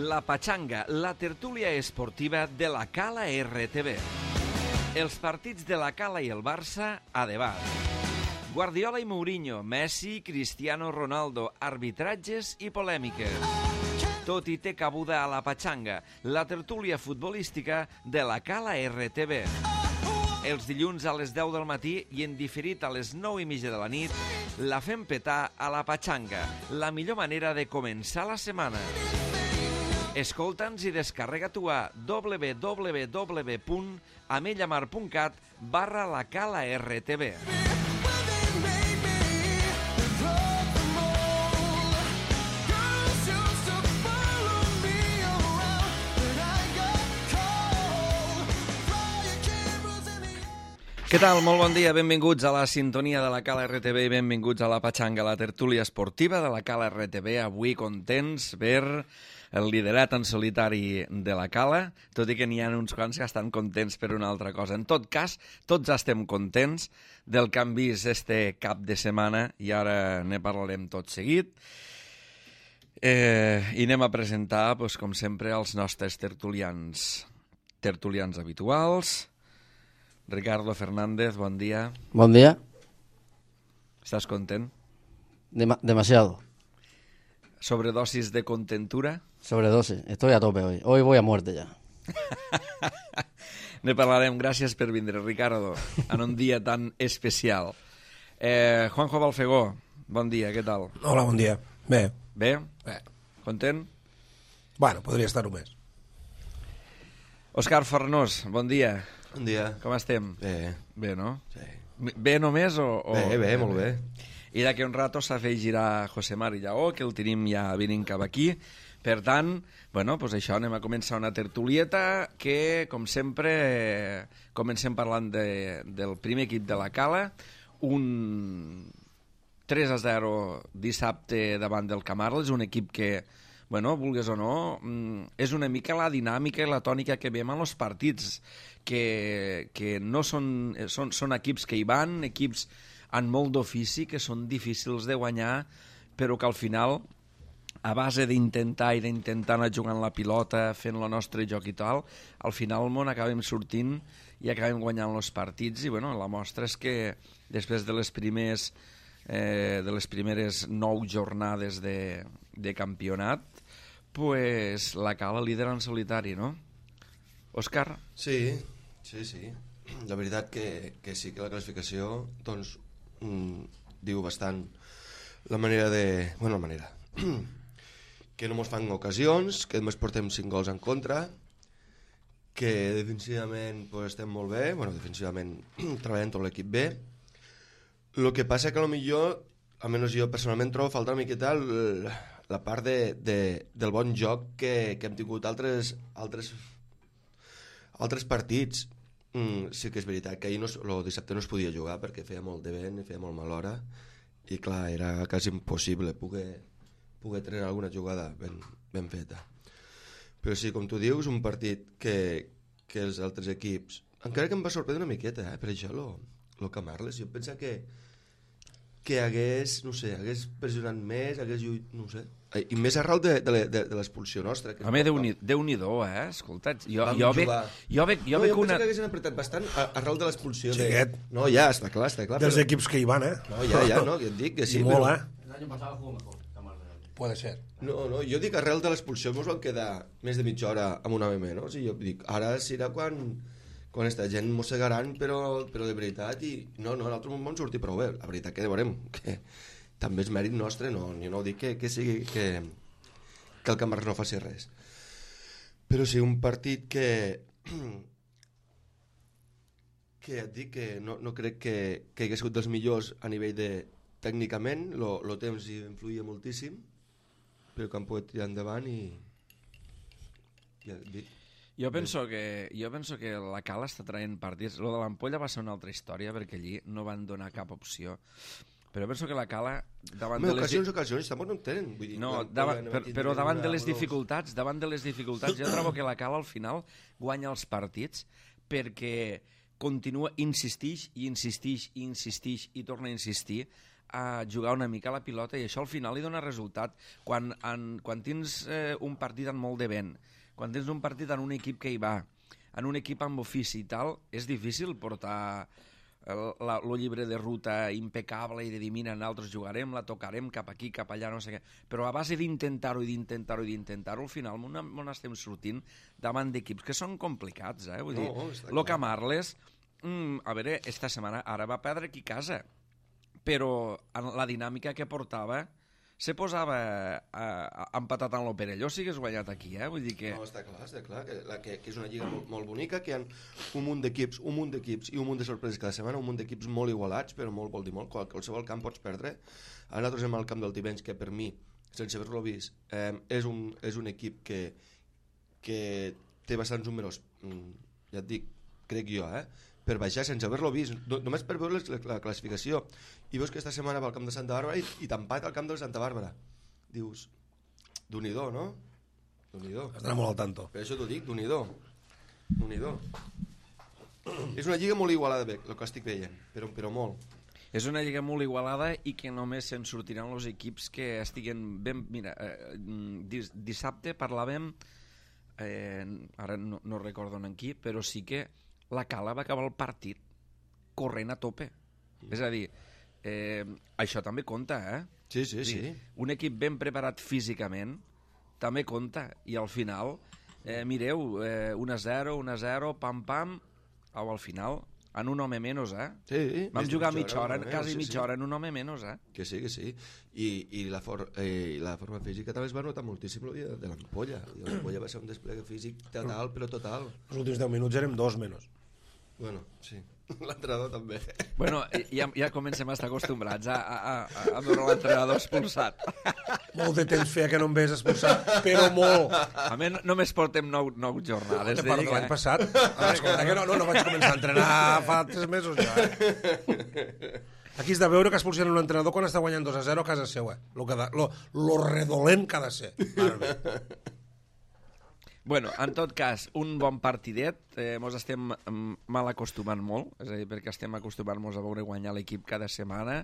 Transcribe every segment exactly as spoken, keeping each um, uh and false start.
La Pachanga, la tertúlia esportiva de la Cala R T V. Els partits de la Cala i el Barça a debat. Guardiola i Mourinho, Messi, Cristiano Ronaldo, arbitratges i polèmiques. Tot hi té cabuda a la Pachanga, la tertúlia futbolística de la Cala R T V. Els dilluns a les deu del matí i en diferit a les nou i mitja de la nit, la fem petar a la Pachanga, la millor manera de començar la setmana. Escolta'ns i descarrega-t'ho a w w w punt amellamar punt cat barra la Cala R T V. Què tal? Molt bon dia, benvinguts a la sintonia de la Cala R T V i benvinguts a la Pachanga, la tertúlia esportiva de la Cala R T V. Avui contents per el liderat en solitari de la Cala, tot i que n'hi ha uns quants que estan contents per una altra cosa. En tot cas, tots estem contents del que han vist este cap de setmana i ara ne parlarem tot seguit. Eh, I anem a presentar, doncs, com sempre, els nostres tertulians, tertulians habituals. Ricardo Fernández, bon dia. Bon dia. ¿Estás content? Dema demasiado. ¿Sobredosis de contentura? Sobredosis. Estoy a tope hoy. Hoy voy a muerte ya. Ne parlarem. Gràcies per vindre, Ricardo, en un dia tan especial. Eh, Juanjo Balfegó, bon dia, què tal? Hola, bon dia. Bé. Bé? Bé. Content? Bueno, podria estar-ho més. Òscar Fornós, bon dia. Bon dia. Com estem? Bé. Bé, no? Sí. Bé només o...? o... Bé, bé, molt bé. I d'aquí un rato s'afegirà José Mari Lleó, que el tenim ja venint cap aquí. Per tant, bueno, pues això, anem a començar una tertulieta que, com sempre, comencem parlant de, del primer equip de la Cala, un tres a zero dissabte davant del Camarles, un equip que, bueno, vulgues o no, és una mica la dinàmica i la tònica que veiem en els partits, que, que no són, són, són equips que hi van, equips amb molt d'ofici, que són difícils de guanyar, però que al final, a base d'intentar i d'intentar anar jugant la pilota, fent el nostre joc i tal, al final el món acabem sortint i acabem guanyant els partits. I bueno, la mostra és que després de les primers eh, de les primeres nou jornades de, de campionat, pues la Cala líder en solitari, no? Òscar? Sí, sí, sí. La veritat que, que sí que la classificació doncs mm, diu bastant la manera de... Bueno, la manera... que no mos fan ocasions, que només portem cinc gols en contra, que defensivament pues, estem molt bé, bueno, defensivament treballant tot l'equip bé. El que passa que potser, almenys jo personalment trobo faltar una miqueta el, la part de, de, del bon joc que, que hem tingut altres, altres, altres partits. Mm, sí que és veritat que ahir no, el dissabte no es podia jugar perquè feia molt de vent, feia molt mala hora i clar, era quasi impossible poder, poder treure alguna jugada ben, ben feta. Però sí, com tu dius, un partit que, que els altres equips, encara que em va sorprendre una miqueta, eh, per això lo, lo Camarles, jo penso que que hagués, no sé, hagués pressionat més, hagués lluit, no sé, i més arrel de, de, de, de l'expulsió nostra. Que home, Déu-n'hi-do, eh? Escolta, jo, jo veig jo veig, jo no, veig jo una... penso que haguessin apretat bastant arrel de l'expulsió. Xiquet. De... No, ja, està clar, està clar. Dels però... equips que hi van, eh? No, ja, ja, no, que et dic que sí. I molt, però... eh? El año pasado jugó mejor. Puede ser. No, no, jo dic arrel de l'expulsió mos van quedar més de mitja hora amb una home menys, i jo dic, ara serà quan... quan aquesta gent mossegaran, però, però de veritat, i no, no, l'altre món vam sortir prou bé, la veritat que veurem, que també és mèrit nostre, no, jo no dic que, que sigui que, que el Camarles no faci res, però sí un partit que que et dic que no, no crec que, que hagués sigut dels millors a nivell de tècnicament, el temps hi influïa moltíssim, però que han pogut tirar endavant i ja et dic. Jo penso que, jo penso que la Cala està traient partits. Lo de l'Ampolla va ser una altra història perquè allí no van donar cap opció. Però penso que la Cala davant Home, de les... ocasions, ocasions, tampoc no en tenen. Vull dir, No, la- davant, la- per, la- però davant de una- les una- dificultats, davant de les dificultats, jo trobo que la Cala al final guanya els partits perquè continua, insistix i insistix i insistix i torna a insistir a jugar una mica a la pilota i això al final li dona resultat. Quan, en, quan tens eh, un partit amb molt de vent, quan tens un partit en un equip que hi va, en un equip amb ofici i tal, és difícil portar el, la, el llibre de ruta impecable i de dir, mira, nosaltres jugarem, la tocarem cap aquí, cap allà, no sé què. Però a base d'intentar-ho i d'intentar-ho i d'intentar-ho, al final on estem sortint davant d'equips que són complicats, eh? Vull dir, No, està lo clar. que Marles, mm, a veure, esta setmana ara va perdre aquí a casa, però en la dinàmica que portava se posava eh, empatat en l'Operelló si hagués guanyat aquí, eh? Vull dir que... No, està clar, està clar, que, la, que, que és una lliga molt, molt bonica, que hi ha un munt d'equips, un munt d'equips i un munt de sorpreses cada setmana, un munt d'equips molt igualats, però molt vol dir molt, qual, qualsevol camp pots perdre. Ara nosaltres hem al camp del Tivenys, que per mi, sense haver-lo vist, eh, és, un, és un equip que, que té bastants números, mm, ja et dic, crec jo, eh? per baixar sense haver-lo vist, no, només per veure la, la classificació, i veus que esta setmana va al camp de Santa Bàrbara i, i t'empat al camp de Santa Bàrbara. Dius, d'un-i-do, no? D'un-i-do. Estarà molt al tanto. Per això t'ho dic, d'un-i-do. d'un-i-do. És una lliga molt igualada, bé, el que estic veient, però, però molt. És una lliga molt igualada i que només se'n sortiran els equips que estiguen ben... Mira, eh, dis, dissabte parlàvem, eh, ara no, no recordo en qui, però sí que la Cala va acabar el partit corrent a tope. Mm. És a dir, eh, això també compta, eh? Sí, sí, sí. Dir, un equip ben preparat físicament també compta. I al final, eh, mireu, eh, un a zero, un a zero, pam, pam, au, al final, en un home menys, eh? Sí, Vam jugar mitja hora, hora quasi sí, mitja sí. hora en un home menys, eh? Que sí, que sí. I, i, la, for, eh, la forma física també es va notar moltíssim el dia de l'Ampolla. L'Ampolla va ser un desplegue físic total, però total. Els últims deu minuts érem dos menys. Bueno, sí. L'entrenador també. Bueno, ja, ja comencem a estar acostumbrats a, a, a, a veure l'entrenador expulsat. Molt de temps feia que no em ves expulsat, però molt. A més, només portem nou, nou jornades De de part de lliga. l'any passat. Ah, escolta, que no, no, no vaig començar a entrenar fa tres mesos ja. Eh? Aquí has de veure que expulsen un entrenador quan està guanyant dos a zero a casa seva. Lo, que da, lo, lo redolent que ha de ser. Mare Bueno, en tot cas, un bon partidet. Eh, mos estem mm, mal acostumant molt, és a dir, perquè estem acostumant-nos a veure guanyar l'equip cada setmana.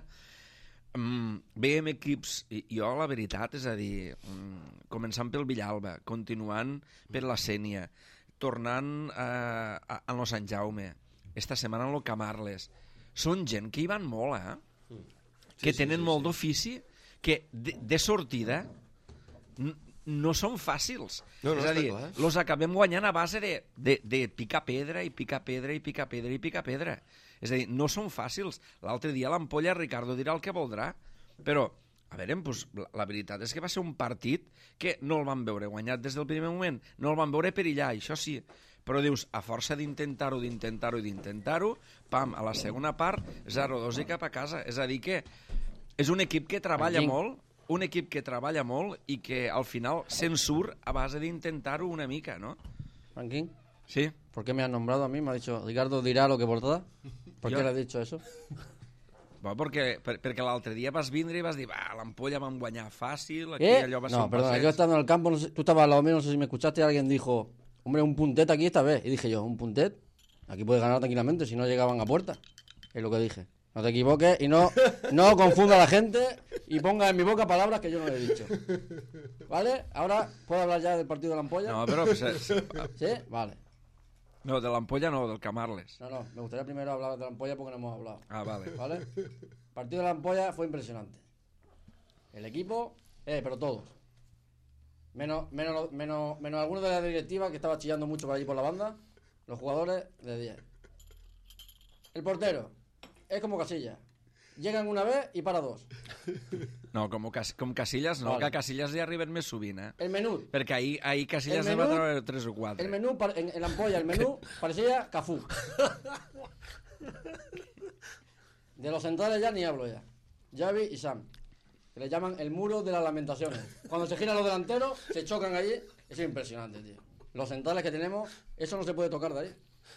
Mm, veiem equips, i jo la veritat, és a dir, mm, començant pel Villalba, continuant per la Sénia, tornant eh, a, a lo Sant Jaume, esta setmana en lo Camarles. Són gent que hi van molt, eh? Que sí, tenen sí, molt sí. d'ofici, que de, de sortida n- no són fàcils. No, no, és a està dir, clar. los acabem guanyant a base de, de, de picar pedra i picar pedra i picar pedra i picar pedra. És a dir, no són fàcils. L'altre dia l'Ampolla, Ricardo dirà el que voldrà, però, a veure, pues, la, la veritat és que va ser un partit que no el van veure guanyat des del primer moment, no el van veure perillar, això sí, però dius, a força d'intentar-ho, d'intentar-ho i d'intentar-ho, pam, a la segona part, zero dos i cap a casa. És a dir que és un equip que treballa Aquí. molt, un equip que treballa molt i que al final se'n surt a base d'intentar-ho una mica, ¿no? Franklin, Sí. ¿por qué me has nombrado a mí? Me ha dicho, Ricardo dirá lo que portada. ¿Por Yo- qué le has dicho eso? Bueno, perquè, per, perquè l'altre dia vas vindre i vas dir, va, l'Ampolla vam guanyar fàcil, aquí ¿Eh? allò va ser No, un perdona, passeig. yo estando en el campo, no sé- tú estabas al lado mío, no sé si me escuchaste, y alguien dijo, hombre, un puntet aquí esta vez. Y dije yo, ¿un puntet? Aquí puedes ganar tranquilamente si no llegaban a puerta. Es lo que dije. No te equivoques y no, no confunda a la gente y ponga en mi boca palabras que yo no le he dicho. ¿Vale? Ahora, ¿puedo hablar ya del partido de la Ampolla? No, però... Se, se, ¿Sí? Vale. no, de l'Ampolla no, del Camarles. No, no, me gustaría primero hablar de la Ampolla porque no hemos hablado. Ah, vale. ¿Vale? El partido de la Ampolla fue impresionante. El equipo, eh, pero todos. Menos, menos, menos, menos algunos de la directiva que estaba chillando mucho por allí por la banda. Los jugadores de diez. El portero es como Casillas. Llegan una vez y para dos. No, com, Cas- com Casillas no, Vale. que a Casillas hi arriben més sovint, eh? El menú. Perquè ahir, ahir Casillas El en va menú- treure tres o quatre. El menú, par- en, en la Ampolla, el menú parecía Cafú. De los centrales ya ni hablo ya. Xavi y Sam. Que le llaman el muro de las lamentaciones. Cuando se giran los delanteros, se chocan allí. Es impresionante, tío. Los centrales que tenemos, eso no se puede tocar de ahí.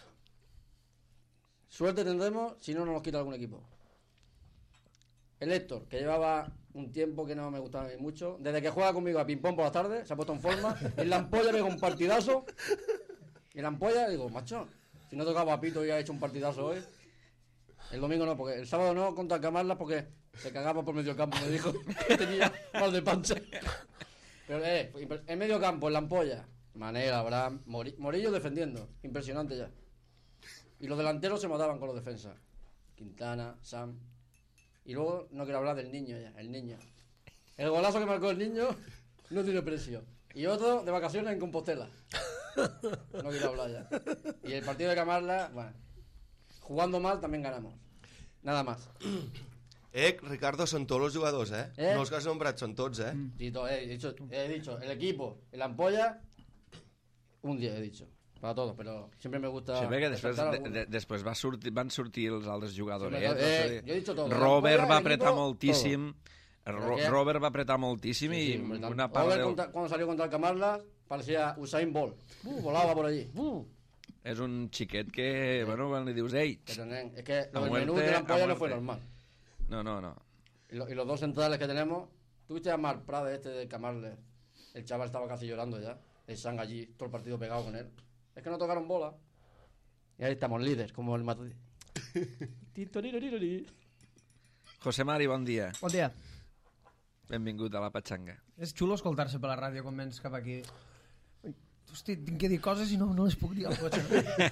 Suerte tendremos si no nos quita algún equipo. El Héctor, que llevaba un tiempo que no me gustaba a mí mucho. Desde que juega conmigo a ping-pong por las tardes, se ha puesto en forma. En la Ampolla pega un partidazo. Y en la Ampolla digo, macho, si no tocaba a Pito y ha hecho un partidazo hoy. El domingo no, porque el sábado no contra Camarlas porque se cagaba por medio campo, me dijo que tenía mal de pancha. Pero eh, en medio campo, en la ampolla, Manera, Abraham, Mori- Morillo defendiendo, impresionante ya. Y los delanteros se mataban con los defensas. Quintana, Sam. Y luego no quiero hablar del niño ya, el niño. El golazo que marcó el niño no tiene precio. Y otro de vacaciones en Compostela. No quiero hablar ya. Y el partido de Camarla, bueno, jugando mal también ganamos. Nada más. Eh, Ricardo, són tots els jugadors, eh? Eh? No els que has nombrat, són tots, eh? Sí, to- he, dicho, he dicho, el equipo, el ampolla, un día he dicho. Para todos, pero siempre me gusta... Sí, perquè després, resaltar de, alguno. de, després va sortir, van sortir els altres jugadors. Sí, Eh? però, eh, jo he dit tot. Robert El va equipo, apretar todo. moltíssim. Ro Pero que- Robert va apretar moltíssim Sí, i sí, hombre, una tanto. part Robert del... contra- cuando salió contra el Camarlas parecía Usain Bolt. Uh, volaba por allí. Uh. És un xiquet que, bueno, quan li dius, ei, Pero, nen, es que A lo del muerte, menú de la a ampolla no fue muerte. normal. no, no, no. Y, lo- y los dos centrales que tenemos, tuviste a Mar Prade este de Camarles. El chaval estaba casi llorando ya. El Sang allí, todo el partido pegado con él. Es que no tocaron bola. Y ahí estamos, líderes, como el Madrid. Titorirorirorí. José Mari, bon dia. Bon dia. Benvingut a la Patxanga. És xulo escoltar-se per la ràdio quan vens cap aquí. Hosti, tinc que dir coses i no, no les puc dir al cotxe.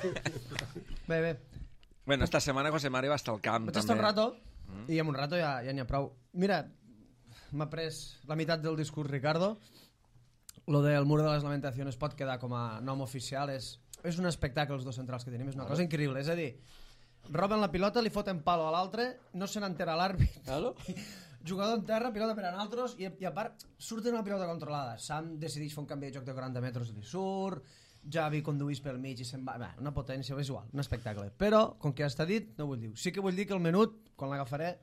Bé, bé. Bueno, esta setmana José Mari va estar al camp, Vaig estar també. un rato i amb un rato ja ja n'hi ha prou. Mira, m'ha pres la meitat del discurs Ricardo. Lo del mur de les lamentacions pot quedar com a nom oficial. És, és un espectacle els dos centrals que tenim. És una cosa increïble. És a dir, roben la pilota, li foten palo a l'altre, no se n'entera l'àrbit. Claro. Jugador en terra, pilota per a nosaltres i, i a part surten una pilota controlada. Sam decideix fer un canvi de joc de quaranta metres i li surt, Javi conduís pel mig i se'n va. Bé, una potència visual, un espectacle. Però, com que ja està dit, no vull dir. Sí que vull dir que el menut, quan l'agafaré,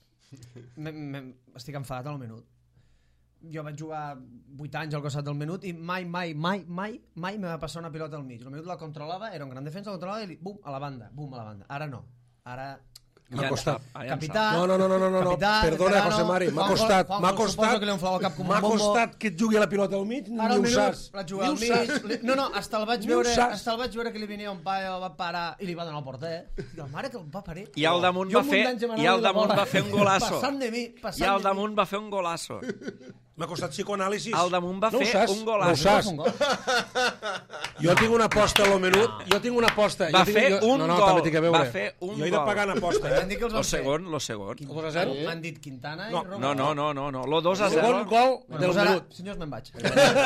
me, me, estic enfadat al menut. Jo vaig jugar vuit anys al costat del menut i mai, mai, mai, mai, mai me va passar una pilota al mig. El menut la controlava, era un gran defensa, la controlava i li, bum, a la banda, bum, a la banda. Ara no. Ara... M'ha Ja en costat. sap, ah, ja en Capità, sap. No, no, no, no, no, no, no. capità, Perdona, veterano, José Mari, m'ha Juanjo- costat, Juanjo, m'ha suposo costat, que li inflava el cap com un m'ha bombo. costat que et jugui la pilota al mig, Ara ni al ho minut saps. la jugava al Ni ho saps. mig. Li- No, no, hasta el vaig Ni ho veure, saps. hasta el vaig veure que li venia un paio, el va parar i li va donar el porter. I la mare que el va parir. I al damunt Jo va amb un fer, d'anys demanant-li i al la damunt bola. va fer un golazo. Passant de mi, passant I al de mi. damunt va fer un golazo. M'ha costat psicoanàlisis. Al damunt va no ho fer saps? un golazo. No ho saps? Un gol. Jo tinc una aposta a lo menut, jo tinc una aposta. Va jo tinc, fer jo... un no, no, gol, també tinc a veure. va fer un jo he de gol. pagar en aposta, M'han eh? dit que els Lo van fer. segon, lo segon. dos a zero? M'han dit Quintana No, i Robert. No, no, no, no, no. Lo dos a El segon zero. gol Bueno, del doncs ara, menut. senyors, me'n vaig.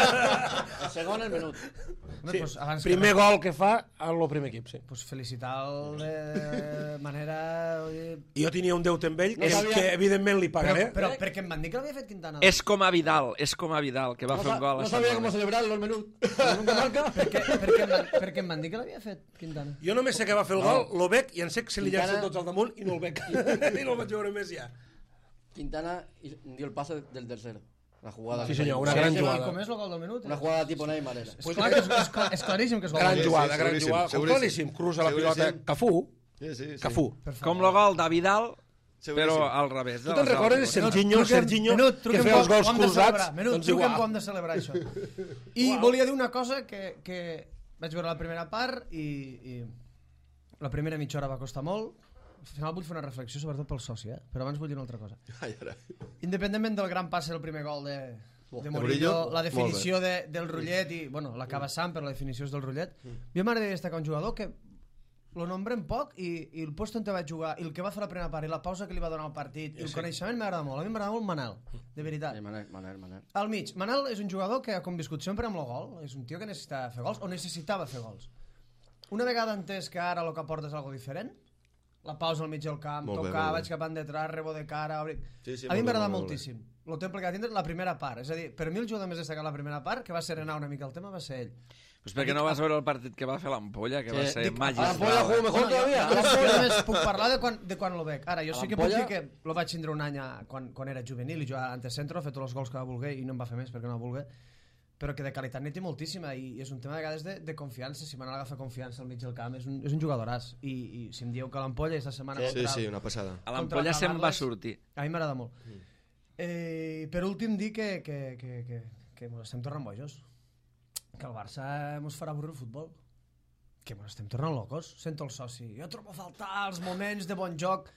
El segundo el menú. Home, Sí, doncs, abans primer que... gol que fa al primer equip, sí. Pues felicitar-lo de manera... oye, I jo tenia un deute amb ell, No que, sabia- que evidentment li Però, pagaré. però perquè em van dir que l'havia fet Quintana. És com a Vidal, és com a Vidal, que va No, fer un sa- gol no a sabía Sant cómo Mamés. celebrarlo el menú. Como nunca marca. Perquè, perquè, em van, perquè em van dir que l'havia fet Quintana. Jo només sé que va fer el gol, lo veig i en sé que se li Quintana- llancen tots al damunt i no el veig. I no el vaig veure més ja. Quintana y- dio el pase del tercero. La jugada. Sí, que senyor, fue. una Sí, gran sí, jugada. Com és el gol del minut? Una jugada tipo Neymar era. És, clar que és, és, clar, és claríssim que és gol Gran del sí, minut. jugada, gran seguríssim, jugada. seguríssim. Claríssim, cruza la Seguríssim. pilota. Cafú, Sí, sí, sí. Cafú. Com el gol de Vidal, Seguríssim. però al revés. Tu te'n recordes de Serginho, Truquem- Serginho, Menut, que truquem feia els com- gols com hem de cruzats? celebrar. Menut, Doncs truquem igual. com hem de celebrar això. I volia dir una cosa que, que vaig veure la primera part i, i la primera mitja hora va costar molt. Al final vull fer una reflexió sobretot pel soci, eh? Però abans vull dir una altra cosa. Ai, ara. Independentment del gran passe del primer gol de, de de Murillo, Murillo, la definició de, del rotllet i, bueno, l'acaba Sant, però la definició és del rotllet. A mi m'agradaria destacar un jugador que lo nombrem poc i, i el post on te va jugar i el que va fer la primera part i la pausa que li va donar al partit i el coneixement m'agrada molt. A mi m'agrada molt Manel, de veritat. Sí, Manel, Manel, Manel. Al mig, Manel és un jugador que ha conviscut sempre amb el gol, és un tio que necessitava fer gols o necessitava fer gols. Una vegada entès que ara el que aporta és algo diferent, la pausa al mig del camp, Molt bé, tocar, molt bé. vaig cap endetrás, rebo de cara... Obri... Sí, sí, a mi molt bé, m'agrada molt bé, molt bé. moltíssim. El temple que va tindre la primera part, és a dir, per mi el jugador més destacat la primera part, que va serenar una mica el tema, va ser ell. Pues perquè no vas veure el partit que va fer l'Ampolla, que va Sí, ser dic, magistral. l'Ampolla jugó mejor Bueno, jo, todavía. jo, només, jo només puc parlar de quan, de quan lo veig. Ara, jo sí que puc L'Ampolla- dir que lo vaig tindre un any a, quan, quan era juvenil i jugava ante centro, ha fet tots els gols que va voler i no em va fer més perquè no va voler, però que de qualitat n'hi té moltíssima i, i és un tema de vegades de, de confiança. Si Manel agafa confiança al mig del camp és un, és un jugadoràs i, i si em dieu que l'Ampolla aquesta setmana Sí, contra, sí, una passada. A l'Ampolla se'n va Camarles, sortir. a mi m'agrada molt. Eh, per últim dir que, que, que, que, que mos estem tornant bojos, que el Barça mos farà avorrir el futbol. que bueno, estem tornant locos. Sento el soci. Jo trobo a faltar els moments de bon joc.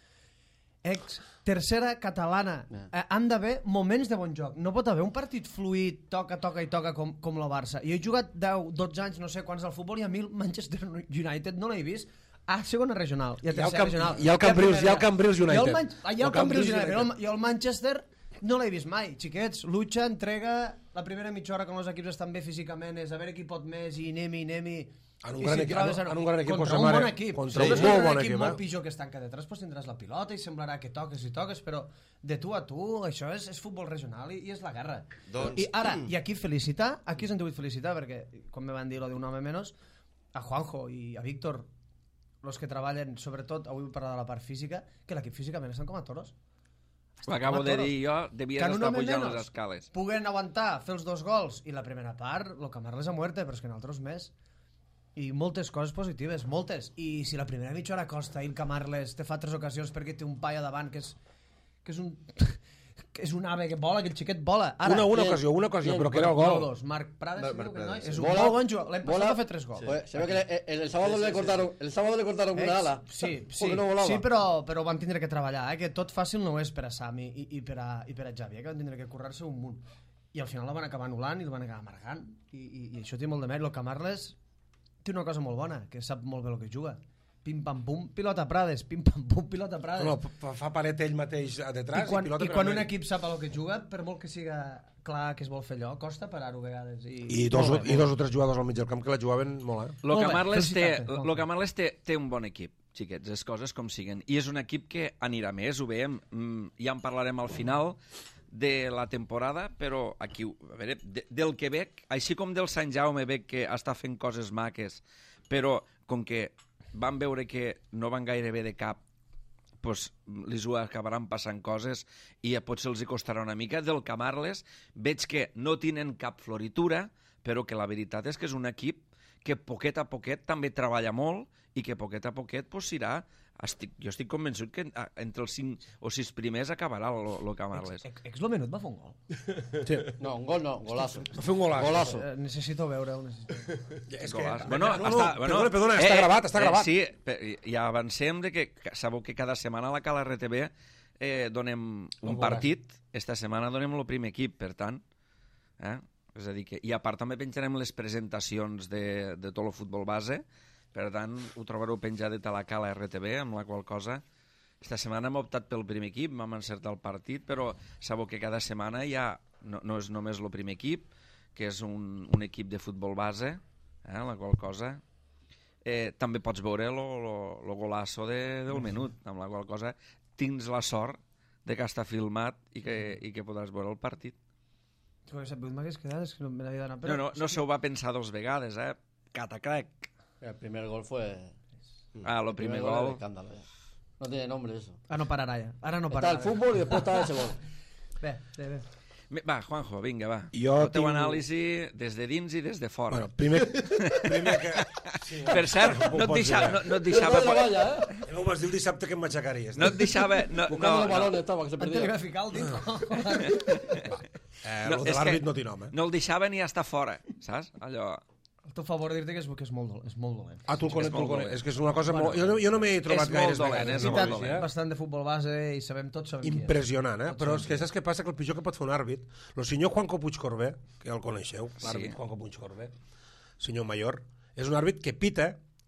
Ex, tercera catalana. Eh, han d'haver moments de bon joc. No pot haver un partit fluid, toca, toca i toca com, com la Barça. Jo he jugat deu, dotze anys, no sé quants al futbol, i a mi el Manchester United no l'he vist a segona regional i a tercera regional. I al Cambrils, i al Cambrils United. I al, Man i al Cambrils United. I al Manchester no l'he vist mai. Xiquets, lucha, entrega, la primera mitja hora quan els equips estan bé físicament és a veure qui pot més i anem-hi, anem-hi. En un, gran equip, en, en un gran equip contra un bon equip, contra sí. un sí. molt bon equip, equip, molt eh? pitjor que es tanca detrás, pues tindràs la pilota i semblarà que toques i toques, però de tu a tu això és, és futbol regional i, i és la guerra. Doncs... I ara, i aquí felicitar, aquí us hem de felicitar perquè, com me van dir lo d'un home menys, a Juanjo i a Víctor, los que treballen, sobretot, avui vull parlar de la part física, que l'equip físicament estan com a toros. Ho acabo de dir jo, devies estar pujant les escales. Puguen aguantar, fer els dos gols i la primera part, lo camarles a muerte, però és que en altres més. I moltes coses positives, moltes. I si la primera mitja hora costa i el Camarles te fa tres ocasions perquè té un paia davant que és, que és un... que és un ave que vola, que el xiquet vola. Ara, una, una bien, ocasió, una ocasió, bien, però que era el gol. No, dos. Marc Prades, Marc Marc Prades, Prades, sí. és un Bola, molt bon jugador. L'any passat bola, va fer tres gols. Pues, se ve que le- el, el sábado le cortaron, el sábado le cortaron una ala. Sí, sí, Porque no volava. sí però, però van tindre que treballar, eh? Que tot fàcil no és per a Sami i, i, per, a, i per a Javi, eh? Que van tindre que currar-se un munt. I al final la van acabar anul·lant i el van acabar amargant. I, i, i això té molt de mèrit. El Camarles té una cosa molt bona, que sap molt bé el que juga. Pim-pam-pum, pilota Prades, pim-pam-pum, pilota Prades. No, fa- fa paret ell mateix a I detrás i, quan, pilota i quan un per equip sap el que juga, per molt que siga clar que es vol fer allò, costa parar-ho a vegades. I, I dos, molt bé, i molt dos o tres jugadors al mig del camp que la jugaven molt, eh? Lo Molt que bé, Marles té, felicitats, molt lo bé. que Marles té, té un bon equip, xiquets, les coses com siguen. I és un equip que anirà més, ho veiem, mm, ja en parlarem al final de la temporada, però aquí, a veure, de, del que veig, així com del Sant Jaume veig que està fent coses maques, però com que van veure que no van gaire bé de cap, pues, les ho acabaran passant coses i potser els hi costarà una mica. Del Camarles veig que no tenen cap floritura, però que la veritat és que és un equip que poquet a poquet també treballa molt i que poquet a poquet pues, irà... Estic, jo estic convençut que a- entre els cinc o sis primers acabarà lo, lo Camarles. Ex, ex lo menut va fer un gol. Sí. No, un gol no, golazo. Va fer un golazo. Golazo. Eh, necessito veure-ho. Necessito... És Golaç. que... Bueno, no, no, està, no, bueno, perdona, perdona, està gravat, està gravat. sí, pe- ja avancem de que que sabeu que cada setmana a la Cala R T B eh, donem un El partit, esta setmana donem el primer equip, per tant, eh? És a dir que, i a part també penjarem les presentacions de, de tot el futbol base, per tant, ho trobareu penjadet a la Cala R T B, amb la qual cosa esta setmana hem optat pel primer equip, vam encertar el partit, però sabeu que cada setmana ja no, no és només el primer equip, que és un, un equip de futbol base, eh, la qual cosa eh, també pots veure el golasso de, del menut, amb la qual cosa tens la sort de que està filmat i que, i que podràs veure el partit. Jo he sabut m'hagués quedat, és que no me n'havia d'anar. No, no, no se ho va pensar dos vegades, eh? Catacrac. El primer gol fue... Ah, el primer es gol. de escándalo, ya. No tiene nombre eso. Ah, no pararà ja. Ara no Está pararà. el fútbol y después está ese gol. Bé, bé, bé. Me- Va, Juanjo, vinga, va. Jo el teu tinc- anàlisi des de dins i des de fora. Bueno, primer, primer que... Sí, Per cert, ho no et, pots deixava, dir, no, no et Pero deixava... no la valla, ¿eh? eh? No ho vas dir el dissabte que em m'aixecaries. No et deixava... No, Buscando no, los no, balones estaba, que se En perdía. telegrafical, dic. Eh, no, lo de és l'àrbit que no tinc home. no el deixava ni estar fora, saps? Allò... El teu favor dir-te que és, que és molt dolent. És molt dolent. Ah, tu el conec, És tu el molt conec. dolent. És que és una cosa molt... Jo no, jo no m'he trobat És molt gaires dolent, vegades. és I molt tant, dolent. bastant de futbol base i sabem tots sabem qui és. Impressionant, eh? Tots Però sabem és que saps què passa? Que el pitjor que pot fer un àrbit, el senyor Juanco Puigcorbé, que ja el coneixeu, l'àrbit Sí. Juanco Puigcorbé, senyor Mayor, és un àrbit que pita,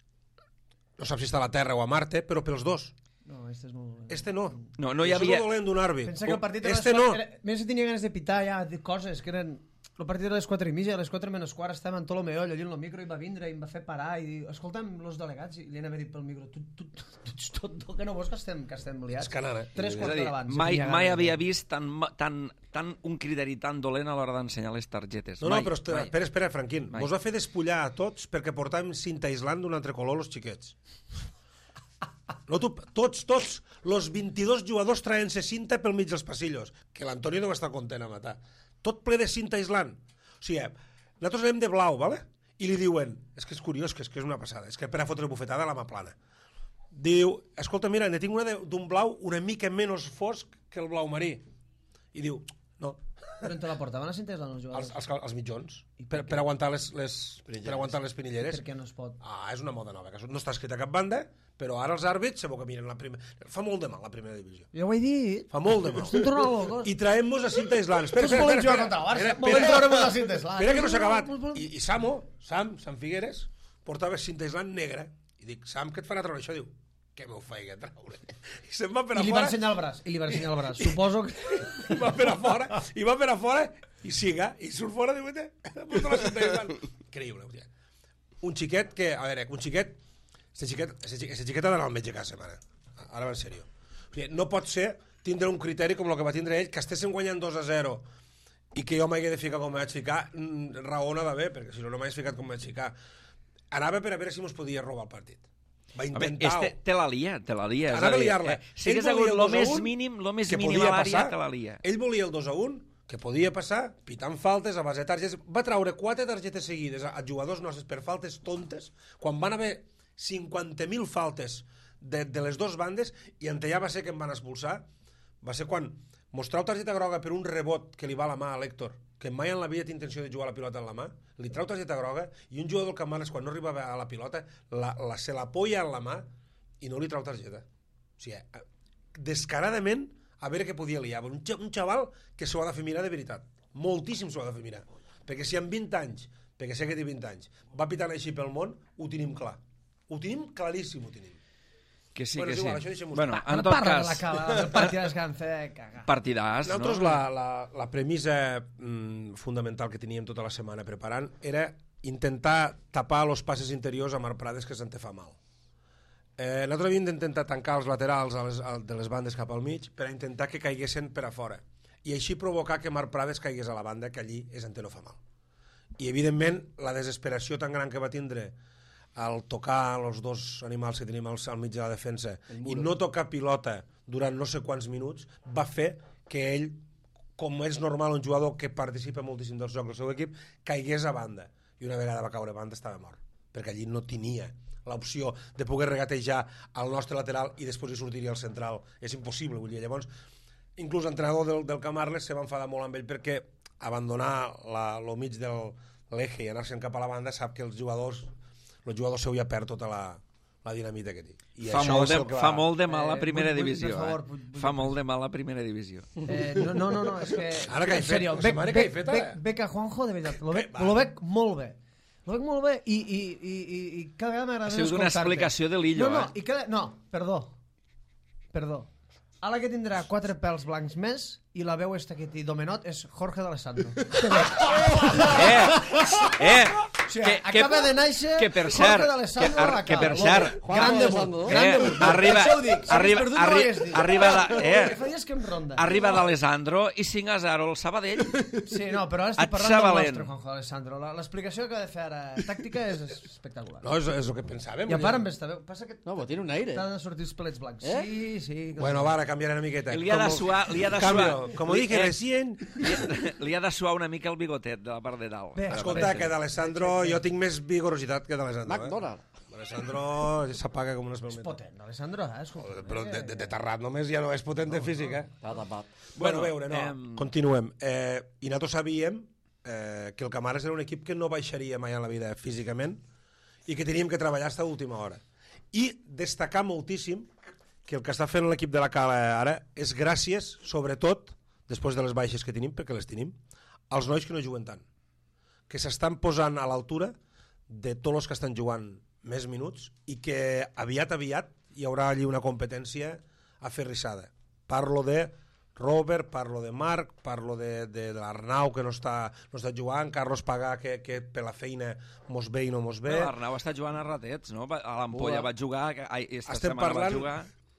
no sap si està a la Terra o a Marte, però pels dos. No, este és molt dolent. Este no. No, no hi Això havia... és el dolent d'un àrbit. Pensa que el partit era Este les no. quatre- era, més si tenia ganes de pitar ja, de coses que eren... El partit era a les quatre i mitja, a les quatre menys quart estàvem en Tolomeo, allò en el micro i va vindre i em va fer parar i dir, escolta'm, els delegats, i li anava a dir pel micro, tu, tu, tu, tu, ets tot, tot, que no vols que estem, que estem liats? És canana. Tres És quarts a dir, d'hora abans. mai, tenia mai ganes. havia vist tan, ma- tan, tan un criteri tan dolent a l'hora d'ensenyar les targetes. No, no, mai, però espera, mai. espera, espera, Franquín. Mai. Vos va fer despullar a tots perquè portàvem cinta aislant d'un altre color los xiquets. No, tu, tots, tots, los vint-i-dos jugadors traient-se cinta pel mig dels passillos, que l'Antonio no va estar content a matar. Tot ple de cinta aislant. O sigui, nosaltres anem de blau, ¿vale? I li diuen, és que és curiós, que és, que és una passada, és que per a fotre bufetada a la mà plana. Diu, escolta, mira, ne tinc una de- d'un blau una mica menys fosc que el blau marí. I diu, No. Però on te la portaven a Cinta Island els Els, jugadors? els, els mitjons. Per, per aguantar les, les, per aguantar les pinilleres. Per què no es pot? Ah, és una moda nova. Que no està escrit a cap banda, però ara els àrbits se que miren la primera... Fa molt de mal la primera divisió. Jo ho he dit. Fa molt de mal. Estem tornant locos. I traem-nos a Cinta Island. Espera, Tots espera, volem espera. jugar contra el Barça. Espera, Volem espera. treure'm la Cinta Island. Espera que no s'ha acabat. Vol- vol- I, I Samo, Sam, Sam Figueres, portava Cinta Island negra. I dic, Sam, què et farà treure això? Diu, què m'ho faig a treure? I se'n va per a I li va fora. ensenyar el braç. I li va ensenyar el braç. Suposo que... I va per a fora. I va per a fora. I siga. I surt fora, diu, eh? Porta la Cinta Island. Increïble, hòstia. Un xiquet que, a veure, un xiquet... Este xiquet, este xiquet, este xiquet ha d'anar al metge a casa, mare. Ara va en sèrio. O sigui, no pot ser tindre un criteri com el que va tindre ell, que estéssim guanyant dos a zero i que jo m'hagué de ficar com vaig ficar, mm, raó no d'haver, perquè si no, no m'hagués ficat com vaig ficar. Anava per a veure si mos podia robar el partit. Va A veure, intentar... este te la lia, te la lia. és Anava a a dir, liar-la. eh, Si hagués Ell volia hagut el lo dos a més un, mínim, lo més que mínim podia a l'àrea, passar. te la lia. Ell volia el dos a un, que podia passar, pitant faltes, a base de targetes. Va traure quatre targetes seguides a, a jugadors nostres per faltes tontes, quan van haver cinquanta mil faltes de, de les dues bandes, i en allà va ser que em van expulsar. Va ser quan mostrau targeta groga per un rebot que li va a la mà a l'Héctor, que mai en la vida té intenció de jugar la pilota en la mà, li trau targeta groga, i un jugador del Camanes, quan no arribava a la pilota, la, la, se la polla en la mà i no li trau targeta. O sigui, descaradament, a veure què podia liar. Un, un xaval que s'ho ha de fer mirar de veritat. Moltíssim s'ho ha de fer mirar. Perquè si amb vint anys, perquè sé que té vint anys, va pitant així pel món, ho tenim clar. Ho tenim claríssim, ho tenim. Que sí, Bueno, que és sí. igual, això deixem-ho Bueno, estar. en tot Parla de la cas, cala, del partit que han fet cagar. partidàs, Nosaltres no? la, la, la premissa mm, fundamental que teníem tota la setmana preparant era intentar tapar els passes interiors a Marc Prades, que se'n te fa mal. Eh, nosaltres havíem d'intentar tancar els laterals a les, a, de les bandes cap al mig per a intentar que caiguessin per a fora i així provocar que Marc Prades caigués a la banda, que allí és on te no fa mal. I evidentment la desesperació tan gran que va tindre al tocar els dos animals que tenim al, al mig de la defensa i no tocar pilota durant no sé quants minuts va fer que ell, com és normal un jugador que participa moltíssim dels jocs del seu equip, caigués a banda, i una vegada va caure a banda estava mort, perquè allí no tenia l'opció de poder regatejar al nostre lateral i després hi sortiria al central. És impossible, vull dir, llavors inclús l'entrenador del, del Camarles se va enfadar molt amb ell perquè abandonar la, lo mig del l'eje i anar-se'n cap a la banda sap que els jugadors el jugador seu ja perd tota la, la dinamita que té. I Fa això molt, va ser de, el que fa va- molt de mal a Eh, primera vull- vull- divisió. per favor, eh? vull- vull- Fa molt de mal a primera divisió. Eh, no, no, no, no, és que... Ara que he en fet, sèrio, la bec, setmana que he bec, fet, ara. bec, bec a Juanjo, de veritat, lo bec, Va. lo bec molt bé. Lo bec molt bé i, i, i, i, i cada vegada m'agrada Ha sigut una escoltar-te. explicació de Lillo, no, no, eh? i cada... No, perdó. Perdó. Ara que tindrà quatre pèls blancs més i la veu esta que té Domenot és Jorge d'Alessandro. Eh! Eh! O sigui, acaba de néixer que per Jorge cert, que, d'Alessandro ar, a la que per cala. cert, Juanjo Gran debut, d'Alessandro, no? gran eh, debut. arriba, Això ho dic, si arriba, hagués perdut no arri, ho hagués dit. arriba, de, Que eh, fa dies que em ronda. arriba d'Alessandro i cinc a zero el Sabadell. Sí, no, però ara estic Et parlant sa del valent. nostre Juanjo Alessandro. La- L'explicació que ha de fer ara tàctica és espectacular. No, és, és el que pensàvem. I a part amb esta veu, passa que No, però tiene un aire. t'han de sortir els pelets blancs. Eh? Sí, sí. que Bueno, sí. va, ara canviaré una miqueta. Li ha de suar, li ha de Cambio, suar. como li, dije eh, recién... li, li ha de suar una mica el bigotet de la part de dalt. Bé, Escolta, que d'Alessandro jo tinc més vigorositat que d'Alessandro. McDonald. Eh? Alessandro s'apaga com una És espelmeta. potent, Alessandro, eh? Escolta, Però de, de, de terrat només ja no és potent de físic, eh? Està tapat. Bueno, Bueno, a veure, no. em- Continuem. Eh, I nosaltres sabíem eh, que el Camares era un equip que no baixaria mai en la vida físicament i que teníem que treballar fins a última hora. I destacar moltíssim que el que està fent l'equip de la Cala ara és gràcies, sobretot, després de les baixes que tenim, perquè les tenim, als nois que no juguen tant, que s'estan posant a l'altura de tots els que estan jugant més minuts i que aviat, aviat hi haurà allí una competència aferrissada. Parlo de Robert, parlo de Marc, parlo de, de, de l'Arnau, que no està, no està jugant, Carlos Pagà, que, que per la feina mos ve i no mos ve. L'Arnau està jugant a ratets, no? A l'Ampolla va jugar, que- ai, esta Estem setmana parlant- va jugar...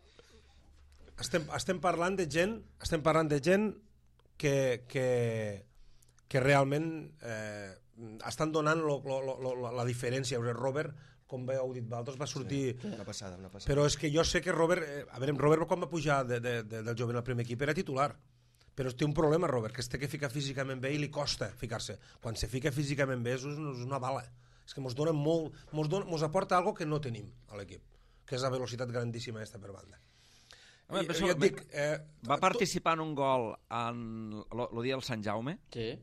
Estem, estem parlant de gent estem parlant de gent que, que, que realment eh, estan donant lo, lo, lo, lo, la diferència. Robert, com bé heu dit vosaltres, va sortir... Sí, una passada, una passada. Però és que jo sé que Robert... Eh, a veure, Robert quan va pujar de, de, de, del jovent al primer equip era titular. Però té un problema, Robert, que es té que ficar físicament bé i li costa ficar-se. Quan se fica físicament bé és una, és una bala. És que mos dona molt... Mos, dona, mos aporta algo que no tenim a l'equip, que és la velocitat grandíssima esta per banda. Home, I, penso- jo et dic, eh, Va participar en un gol en el dia del Sant Jaume. Sí.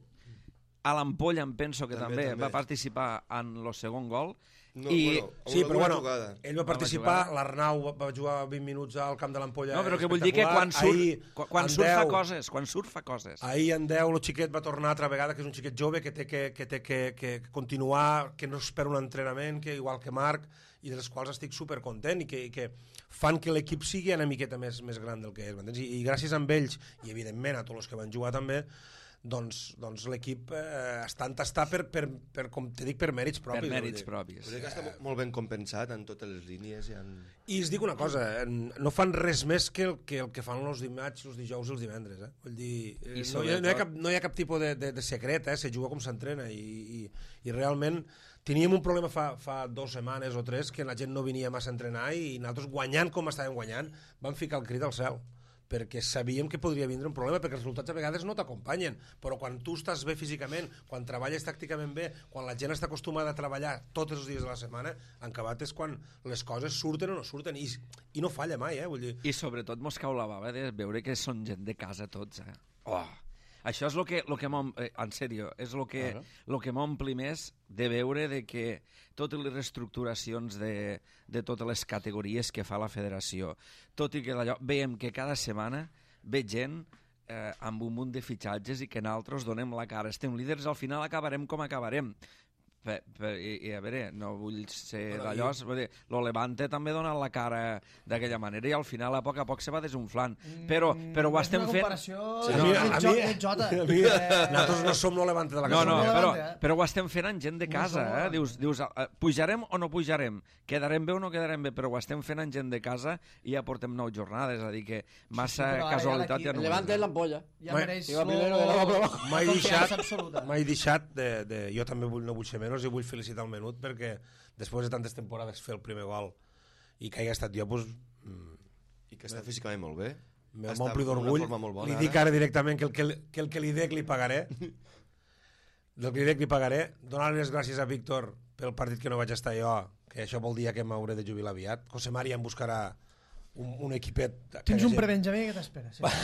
A l'Ampolla em penso que També, també, també. va participar en el segon gol. No, I... bueno, sí, però bueno, jugada. ell va participar, l'Arnau va, va jugar vint minuts al camp de l'Ampolla. No, però que vull dir que quan surt, ahir, quan, quan en surt fa deu, coses, quan surt fa coses. Ahir en deu el xiquet va tornar altra vegada, que és un xiquet jove, que té que, que, té que, que continuar, que no espera un entrenament, que igual que Marc, i de les quals estic supercontent i que, i que fan que l'equip sigui una miqueta més, més gran del que és. M'entens? I, I gràcies a ells, i evidentment a tots els que van jugar també, doncs, doncs l'equip eh, està entastat per, per, per, com te dic, per mèrits propis. Per mèrits vull dir. propis. Crec que està mo- molt ben compensat en totes les línies. I en... I es dic una cosa, en- no fan res més que el que, el que fan els dimarts, els dijous i els divendres. Eh? Vull dir, eh, I no, hi ha, no, hi ha sobretot- cap, no hi ha cap tipus de, de, de secret, eh? Se juga com s'entrena i, i, i realment teníem un problema fa, fa dues setmanes o tres que la gent no venia massa a entrenar i nosaltres guanyant com estàvem guanyant vam ficar el crit al cel perquè sabíem que podria vindre un problema, perquè els resultats a vegades no t'acompanyen, però quan tu estàs bé físicament, quan treballes tàcticament bé, quan la gent està acostumada a treballar tots els dies de la setmana, en acabat és quan les coses surten o no surten, i, i no falla mai, eh? Vull dir, I sobretot mos cau la bava de veure que són gent de casa tots, eh? Oh! Això és el que, lo que m'om- eh, en sèrio, és el que, Claro. lo que m'ompli més de veure de que totes les reestructuracions de, de totes les categories que fa la federació, tot i que allò, veiem que cada setmana ve gent eh, amb un munt de fitxatges i que nosaltres donem la cara. Estem líders, al final acabarem com acabarem. Per, per, i, i a veure, no vull ser Bueno, d'allò, i... lo Levante també dona la cara d'aquella manera i al final a poc a poc se va desunflant, però, però ho estem és una fent... comparació Sí, sí, a mi- a no, mi- jota. a mi, nosaltres no som lo Levante de la No, casa. no, Som però, Levante, eh? però ho estem fent amb gent de No casa, som eh? Levante. Dius, dius eh, pujarem o no pujarem? Quedarem bé o no quedarem bé? Però ho estem fent amb gent de casa i ja portem nou jornades, és a dir que massa però ara ja casualitat l'equip- ja no... El Levante és l'ampolla. Ja Mai- mereix Si va lo- primero, de la prova. Mai confiança deixat, absoluta. mai deixat de, de, jo també vull, no vull ser menys i vull felicitar el Menut perquè després de tantes temporades fer el primer gol i que hagi estat jo, doncs, mm, I que està físicament molt bé. Està m'ompli en una d'orgull. forma molt bona, Li ara. dic ara directament que el que, que, el que li dec li pagaré. Del que li dec li pagaré. Donar les gràcies a Víctor pel partit que no vaig estar jo, que això vol dir que m'hauré de jubilar aviat. José Mari em buscarà un, un equipet... que Tens hi ha un gent- prebenjamí que t'espera. Sí.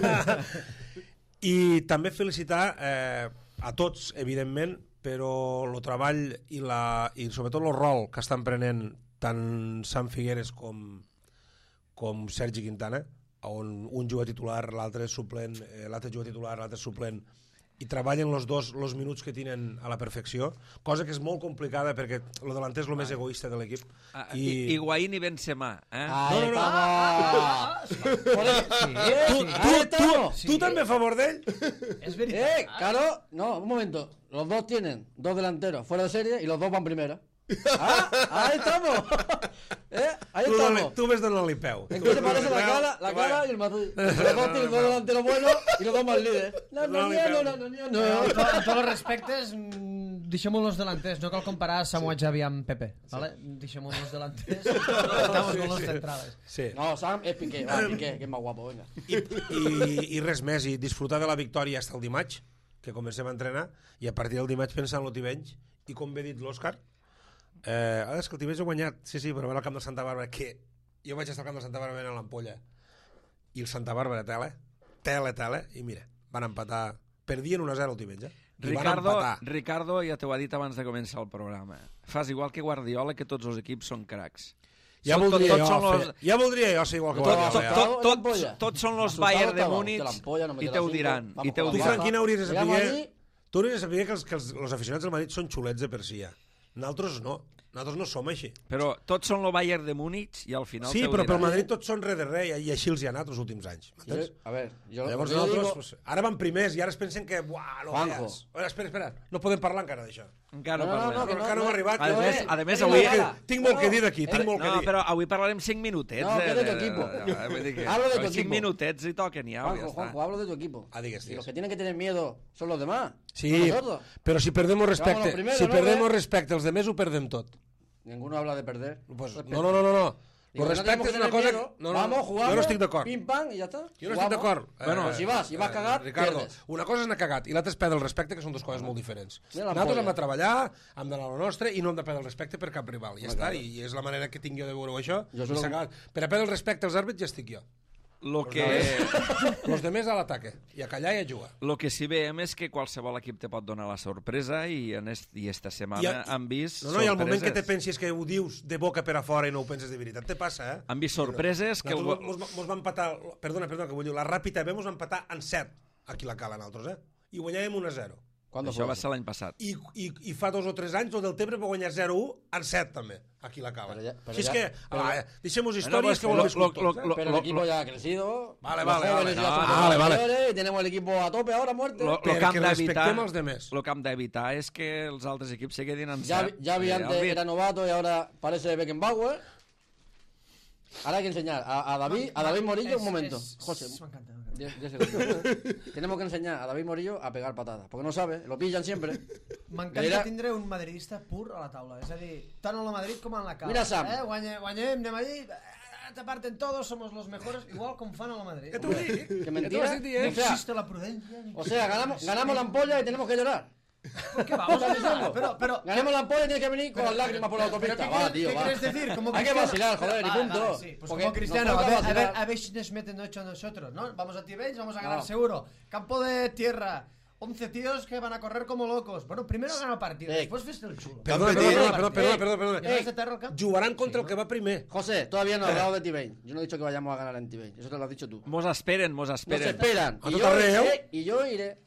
I també felicitar eh, a tots, evidentment, però el treball i, la, i sobretot el rol que estan prenent tant Sam Figueres com, com Sergi Quintana, on un juga titular, l'altre és suplent, eh, l'altre juga titular, l'altre és suplent, i treballen els dos els minuts que tenen a la perfecció, cosa que és molt complicada perquè el delanter és el més egoista de l'equip. Ah, I... Higuaín i Benzema, eh? Ahí no, no. estamos. Por el- Sí, Tu, sí. tu, Ahí tu, estamos. tu també a favor d'ell? És veritat. Eh, claro, no, un momento. Los dos tienen dos delanteros fuera de serie y los dos van primera. Ah, ahí estamos. Eh, ahí Tu, dona, estamos. tu ves donant-li peu. ¿En qué se parece la cara, la cara y el Madrid? Los dos tienen dos delanteros buenos y los dos más líderes. No, no, no, no, no, no, no. Amb to- amb tots els respectes, mm, deixem-ho en los delanters. No cal comparar Samuel Javi amb Pepe. ¿vale? Deixem-ho en los delanters. Estamos con los centrales. Sí. No, Sam es Piqué, va, Piqué, que es más guapo, venga. I, i, i res més, i disfrutar de la victòria fins al dimarts, que comencem a entrenar, i a partir del dimarts pensar en el Tivenys, i com bé dit l'Òscar, eh, ah, és que el Tivenys ha guanyat, sí, sí, però va al camp de Santa Bàrbara, que jo vaig estar al camp de Santa Bàrbara venint a l'Ampolla, i el Santa Bàrbara, tele, tele, tele, i mira, van empatar, perdien un a zero el Tivenys, eh? I van Ricardo, empatar. Ricardo ja t'ho ha dit abans de començar el programa. Fas igual que Guardiola, que tots els equips són cracs. Ja Són- voldria, tots jo, són fer, los- ja voldria jo ser igual que Tot, Guardiola. tot, ja. tot, ¿En la tots, ampolla? tots són los Asustado Bayern de estaba. Múnich Hostia, la ampolla no i mete te ho las cinco. diran. Vamos I te ho con Tu, la diran. Franquina, hauries de Llegamos saber... allí. Tu hauries de saber que els, que els, els aficionats del Madrid són xulets de per si ja. Nosaltres no. Nosaltres no som així. Però tots són el Bayern de Múnich i al final Sí, te ho però pel diran. Madrid tots són re de re i així els hi ha anat els últims anys. M'entens? Yo- a ver, yo, Llavors yo nosaltres, digo, pues, ara van primers i ara es pensen que... Buah, no Juanjo. veas. Espera, espera, espera. No podem parlar encara d'això. Encara no, No, no, parlem. no, que Encara no hem arribat. A Jo- més, eh, a més tengo avui... la cara. Tinc molt No, que dir d'aquí, eh, tinc molt que No, dir. però avui parlarem cinc minutets. No, de, que de tu de- equipo. de- de- vull dir que Hablo de tu cinc equipo. minutets i toquen ja, ja Juanjo, està. Juanjo, hablo de tu equipo. Ah, digues, Y digues. los que tienen que tener miedo son los demás. Sí, no nosotros. però si perdemos respecte, Vamos, lo primero, si ¿no, perdemos eh? respecte als demés ho perdem tot. Ninguno habla de perder. Pues, Respeto. no, no, no, no, no. Digo, Lo no respecte tenemos és que una tener cosa... miedo. Que... No, no, Vamos, no, jugamos. jo no estic d'acord. Pim, pam, y ya está. Jo no estic Jugamos. d'acord. Bueno, pues si vas, si vas cagat, Ricardo, pierdes. una cosa és anar cagat i l'altra és perdre el respecte, que són dues coses molt diferents. Mira l'ampolla. Nosaltres hem de treballar, hem d'anar a lo nostre i no hem de perdre el respecte per cap rival. Ja Home, està, claro. i és la manera que tinc jo de veure això. Jo I sóc- s'ha acabat. Per a perdre el respecte als àrbits ja estic jo. Lo que, Los de més a l'ataque, i a callar i a jugar. lo que sí veiem és que qualsevol equip te pot donar la sorpresa i, en est, i esta setmana I a- han vist No, no, i al moment que te sorpreses. pensis que ho dius de boca per a fora i no ho penses de veritat, te passa, eh? Han vist sorpreses que... Nosaltres El... mos, mos va empatar, perdona, perdona, que vull dir, la Ràpida B mos va empatar en set, aquí la cala nosaltres, eh? I guanyàvem un a zero. ¿Cuándo Això fue? va ser l'any passat. I, i, I fa dos o tres anys el del Tebre va guanyar zero a u en set també, aquí la cala. Però ja- però Així és ja- que, però- ah, deixem-nos Bueno, històries pues, que ho hem lo- viscut lo- tots, lo- eh? lo- Pero el equipo ya ha crecido. Vale, los vale, jóvenes vale. ya son Vale, vale. mayores, y tenemos el equipo a tope ahora, muerte. Lo, lo Perquè que hem d'evitar respectem els demés. lo que hem d'evitar és que els altres equips se quedin en Ya, set. ya vi Eh, antes, Albi, era novato y ahora parece Beckenbauer. Ahora hay que enseñar a, a David, a David Morillo, un momento. José, M'encanta. diez- diez segundos. Tenemos que enseñar a David Morillo a pegar patadas, porque no sabe, lo pillan siempre. M'encanta Mira- tindre un madridista pur a la taula. És a dir, tant a la Madrid com a la cala. Mira, Sam. Eh? Guanyem, guanyem, anem allí, eh, te parten todos, somos los mejores, igual com fan a la Madrid. Que t'ho dic? Que Que mentira. t'ho estic No dient? O sea, existe la prudencia. ni- O sea, ganamos, ganamos la ampolla y tenemos que llorar. ¿Por qué vamos a ¿Estás diciendo? llorar? Pero, pero, Ganamos la ampolla y tienes que venir con las lágrimas por la ¿Pero autopista. qué Va, quieres- tío, qué va. quieres decir? Como Hay que Cristiano- vacilar, joder, y Vale, punto. vale, sí. Pues Porque como Cristiano, nos a toca ver, a ver, vacilar. a ver si nos meten ocho a nosotros, ¿no? Vamos a Tibets, vamos a ganar No. seguro. Campo de tierra, once tíos que van a correr como locos. Bueno, primero gana el partido, Eh. después fes el chulo. Perdona, Eh, perdona, eh, perdona, perdona, eh, perdona, perdona. ¿Y no es de terra al camp? Jugaran contra el que va primer. José, todavía no he hablado de T-Bane. Yo no he dicho que vayamos a ganar en T-Bane. Eso te lo has dicho tú. Mos esperen, mos Nos esperen. esperan. A Y tot yo, arreu. iré, y yo iré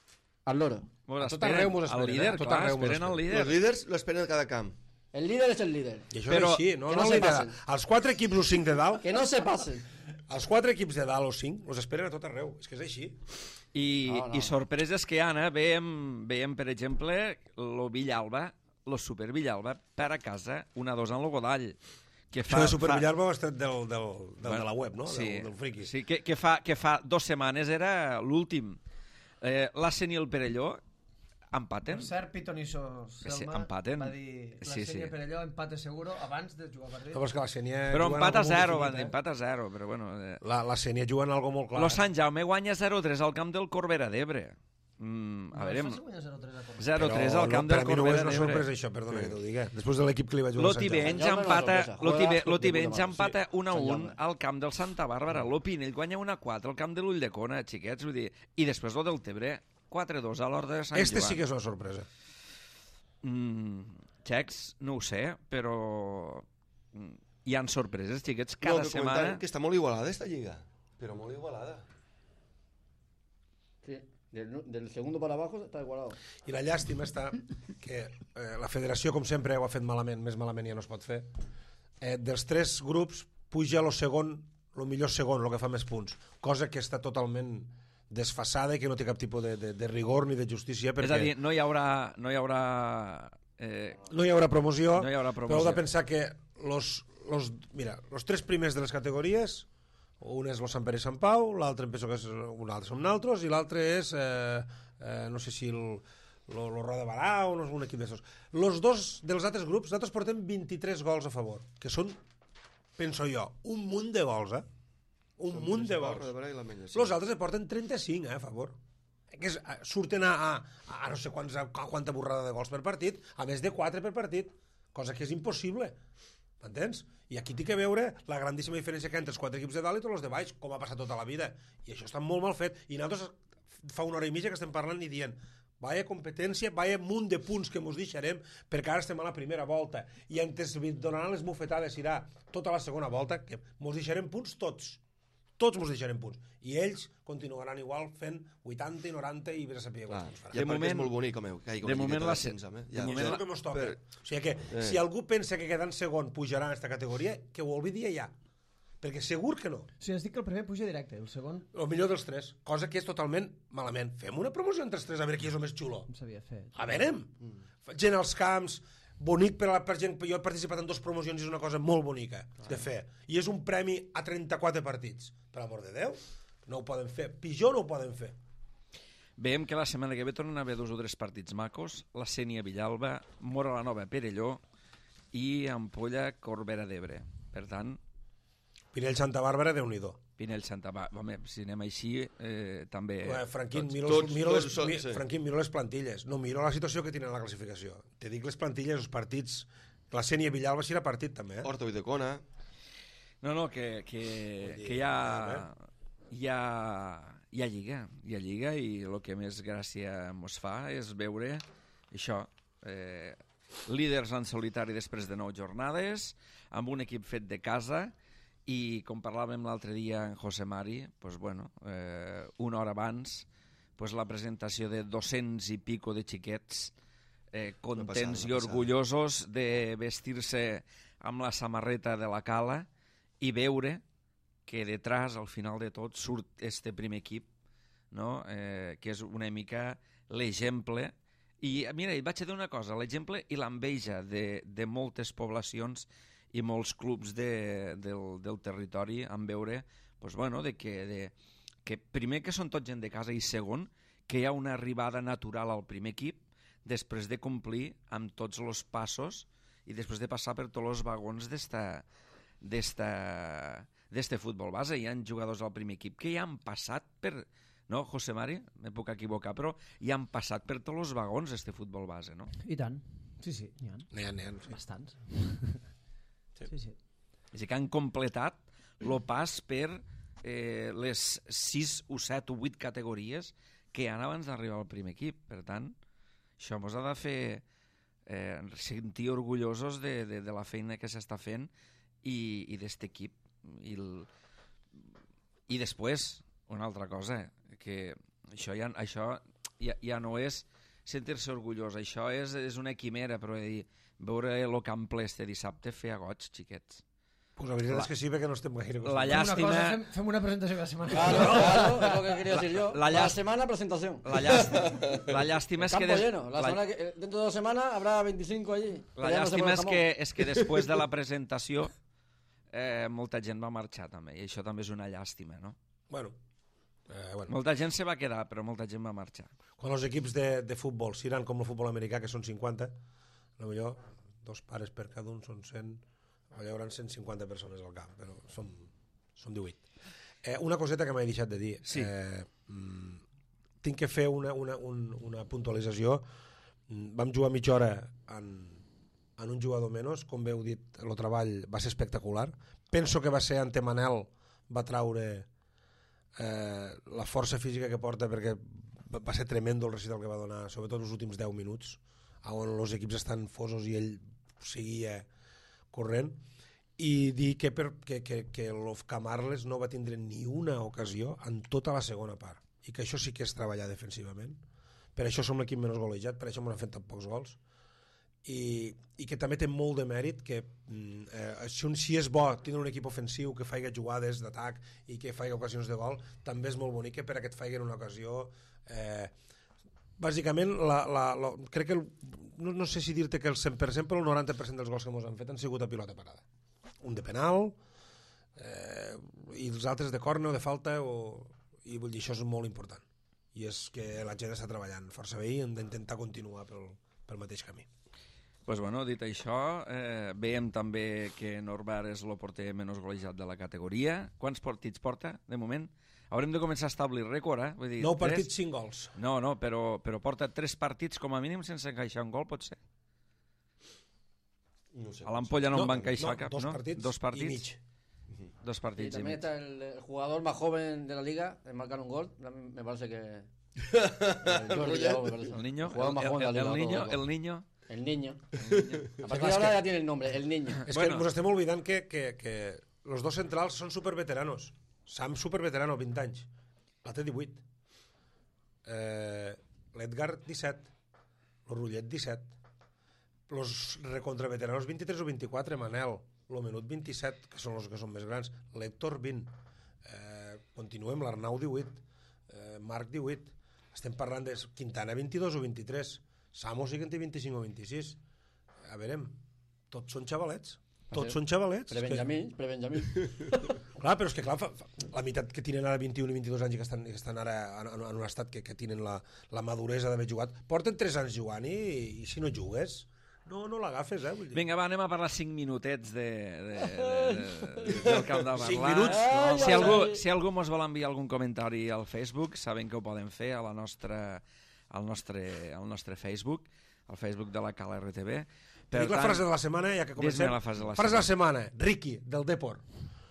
al loro. Mos A tot esperen. arreu mos El esperen, eh? líder, A tot clar, arreu mos esperen el esperen. líder. Els líders l'esperen a cada camp. El líder es el líder. I això Però- és així, no, que no, no no se lidera. passen. Els quatre equips o cinc de dalt, Que no se pasen. els quatre equips de dalt o cinc, els esperen a tot arreu. És que és així. I, No, no. i sorpreses que hi ha, eh? veiem, veiem, per exemple, lo Villalba, lo Super Villalba, per a casa, una dos en lo Godall. Que Això de Supervillarba ha estat del, del, del, de la web, no? Sí, Del, del friki. sí que, que, fa, que fa dues setmanes era l'últim. Eh, L'Assen i el Perelló empaten. Per cert, Pitoniso Sí, Selma empaten. va dir la Sí, sèrie sí. per allò, empate seguro, abans de jugar el partit. No, però és que la Sènia... Però juguen empat a algo molt zero, van definit, dir, eh? empat a zero, però bueno... Eh. La, la Sènia juguen algo molt clar. Lo eh? Sant Jaume guanya zero tres al camp del Corbera d'Ebre. Mm, a veure, zero tres a Corbera. zero tres Però al camp no, del per a mi no és Corbera una d'Ebre. sorpresa, això, perdona que t'ho digui. Després de l'equip que li va jugar Lo al Sant Jaume. Tivenys Sant Jaume no empata, sorpresa, lo juega Tibe- de lo puta Tivenys madre, empata sí. un a Sant un Jaume. al camp del Santa Bàrbara. Lo Pinell guanya un a quatre al camp de l'Ulldecona, xiquets, vull dir... I després lo del Tebre, quatre a dos a l'Horta de Sant Este Joan. sí que és una sorpresa. Mm, xecs, no ho sé, però... mm, hi han sorpreses, xiquets, No, cada que setmana... comentaven que està molt igualada esta lliga. Però molt igualada. Sí. Del, del segundo para abajo está igualado. I la llàstima està que eh, la federació, com sempre, ho ha fet malament, més malament ja no es pot fer. Eh, dels tres grups, puja lo segon, lo millor segon, el que fa més punts. Cosa que està totalment desfasada i que no té cap tipus de, de, de rigor ni de justícia, perquè És a dir, no hi haurà... No hi haurà eh, no hi haurà promoció, No hi haurà però heu promoció. de pensar que los, los, mira, los tres primers de les categories, un és lo Sant Pere i Sant Pau, l'altre em penso que és un altre, som naltros, i l'altre és, eh, eh, no sé si el, lo, lo Roda Barà o no, un equip d'aixòs. Los dos dels altres grups, nosaltres portem vint-i-tres gols a favor, que són, penso jo, un munt de gols, eh? Un munt de gols. Los altres porten trenta-cinc, eh, a favor. Que és, eh, surten a, a, a no sé quants, a quanta borrada de gols per partit, a més de quatre per partit, cosa que és impossible. M'entens? I aquí té que veure la grandíssima diferència que hi ha entre els quatre equips de dalt i tots els de baix, com ha passat tota la vida. I això està molt mal fet. I nosaltres fa una hora i mitja que estem parlant i dient vaya competència, vaya munt de punts que mos deixarem, perquè ara estem a la primera volta i antes donaran les bufetades irà tota la segona volta, que mos deixarem punts tots. Tots mos deixarem punts. I ells continuaran igual fent vuitanta i noranta i vés a saber quants punts faran. Ja De perquè moment- és molt bonic, home, que hi hagi de una moment lligueta la- d'ascens, home. de Ja, moment Això és ja. el que mos toca. Per- O sigui que, Eh. si algú pensa que quedant segon pujarà en aquesta categoria, que ho oblidi ja. Perquè segur que no. O sigui, has dit que el primer puja directe, el segon El millor dels tres. Cosa que és totalment malament. Fem una promoció entre els tres, a veure qui és el més xulo. no s'havia fet. A veurem. Gent als camps, bonic per, a la, per gent... Jo he participat en dues promocions i és una cosa molt bonica de fer. I és un premi a trenta-quatre partits. Per amor de Déu, no ho poden fer. Pitjor no ho poden fer. Veiem que la setmana que ve tornen a haver dos o tres partits macos, la Sènia Villalba, Mora la Nova Perelló i Ampolla Corbera d'Ebre. Per tant, Pinell Santa Bàrbara, Déu-n'hi-do. Pinell Santa Bàrbara. Home, si anem així, eh, també... Eh, Franquín, tots- miro, tots- miro, tots les, són- mi, sí. Franquín, miro les plantilles. No miro la situació que tenen a la classificació. Te dic les plantilles, els partits... La Sènia Villalba sí era partit, també, eh? Horta Uidecona. No, no, que, que, dir, que hi ha... eh? hi ha, hi ha lliga, hi ha lliga i el que més gràcia mos fa és veure això, eh, líders en solitari després de nou jornades, amb un equip fet de casa i, com parlàvem l'altre dia en José Mari, pues bueno, eh, una hora abans, pues la presentació de dos-cents i pico de xiquets eh, contents i orgullosos de vestir-se amb la samarreta de la Cala i veure que detrás, al final de tot, surt este primer equip, no? eh, que és una mica l'exemple. I mira, et vaig dir una cosa, l'exemple i l'enveja de, de moltes poblacions i molts clubs de, del, del territori en veure pues, bueno, de que, de, que primer que són tot gent de casa i segon que hi ha una arribada natural al primer equip després de complir amb tots els passos i després de passar per tots els vagons d'esta d'este futbol base. Hi ha jugadors al primer equip que ja han passat per... No, José Mari? Me puc equivocar, però ja han passat per tots els vagons d'este futbol base, no? I tant. Sí, sí, n'hi ha. N'hi ha, n'hi ha, sí. Bastants. Sí. Sí, sí. És que han completat el pas per eh, les sis o set o vuit categories que hi ha abans d'arribar al primer equip. Per tant, això ens ha de fer eh, sentir orgullosos de, de, de la feina que s'està fent i, i d'aquest equip. I, el... I després, una altra cosa, que això ja, això ja, ja no és sentir-se orgullós, això és, és una quimera, però dir, veure el camp ple este dissabte feia goig, xiquets. Pues la veritat La- és que sí, perquè no estem gaire La acostumats. llàstima... Una cosa, fem, fem una presentació cada setmana. Claro, claro, es lo que quería decir yo. la La, llast- semana presentación. La llàstima, la llàstima és que... Campo des- lleno. La la- semana que, eh, dentro de dos semanas habrá veinticinco allí. La Que ya no se llàstima pone és jamón. que, és que després de la presentació eh, molta gent va marxar també, i això també és una llàstima, no? Bueno, eh, bueno. Molta gent se va quedar, però molta gent va marxar. Quan els equips de, de futbol seran com el futbol americà, que són cinquanta, potser dos pares per cada un són cent, allà hi haurà cent cinquanta persones al camp, però som, som divuit. Eh, una coseta que m'he deixat de dir. Sí. Eh, mm, tinc que fer una, una, un, una puntualització. Mm, Vam jugar mitja hora en, en un jugador menys, com bé heu dit, el treball va ser espectacular. Penso que va ser ante Manel, va traure eh, la força física que porta, perquè va- va ser tremendo el recital que va donar, sobretot els últims deu minuts, on els equips estan fosos i ell seguia corrent, i dir que, per, que, que, que l'Ofca Marles no va tindre ni una ocasió en tota la segona part, i que això sí que és treballar defensivament. Per això som l'equip menys golejat, per això m'han fet tan pocs gols, i, i que també té molt de mèrit que mm, eh, si, un, si és bo tindre un equip ofensiu que faci jugades d'atac i que faci ocasions de gol, també és molt bonic que per a que et faci una ocasió eh, bàsicament la, la, la, crec que el, no, no sé si dir-te que el cent per cent però el noranta per cent dels gols que ens han fet han sigut a pilota parada, un de penal eh, i els altres de córner o de falta o, i vull dir, això és molt important i és que la gent està treballant força bé i hem d'intentar continuar pel, pel mateix camí. Pues bueno, dit això, eh, veiem també que Norbar és el porter menys golejat de la categoria. Quants partits porta, de moment? Haurem de començar a establir rècord, eh? Vull dir, Nou tres- partits, cinc gols. No, no, però, però porta tres partits com a mínim sense encaixar un gol, pot ser? No sé. A l'Ampolla no, No, en va encaixar no, cap, dos no? partits Dos partits i mig. Dos Y partits i también mig. está el, el jugador más joven de la liga en marcar un gol. Me parece que. El Jordi Lleó, me parece. El niño, El jugador más el, joven el, de la el liga. niño, todo, todo. el niño, El niño. el niño. A partir de ahora ya tiene el nombre, el niño. És Bueno. que ens estem oblidant que, que, que los dos centrals són superveteranos. Sam superveterano, vint anys. La té divuit. Eh, L'Edgar, disset. El Rullet, disset. Los recontraveteranos, vint-i-tres o vint-i-quatre. Manel, lo Menut, vint-i-set, que són els que són més grans. L'Héctor, vint. Eh, continuem, l'Arnau, divuit. Eh, Marc, divuit. Estem parlant de Quintana, vint-i-dos o vint-i-tres. Samo sí que en té vint-i-cinc o vint-i-sis. A veure, tots són xavalets. Tots són xavalets. És que- Pre-Benjamín, pre-Benjamín. Clar, però és que clar, fa, fa, la meitat que tenen ara vint-i-un i vint-i-dos anys i que estan, que estan ara en, en, en un estat que, que tenen la, la maduresa d'haver jugat, porten tres anys jugant i, i si no jugues, no, no l'agafes, eh? Vull dir. Vinga, va, anem a parlar cinc minutets de, de, de, de, del que hem de parlar. Cinc minuts? Ai, Si ai, algú, ai. si algú mos vol enviar algun comentari al Facebook, saben que ho poden fer a la nostra, al, nostre, al nostre Facebook, al Facebook de la Cala R T B. Dic la frase de la setmana, ja que comencem. Dis-me la frase de la frase de la setmana, Ricky, del Depor.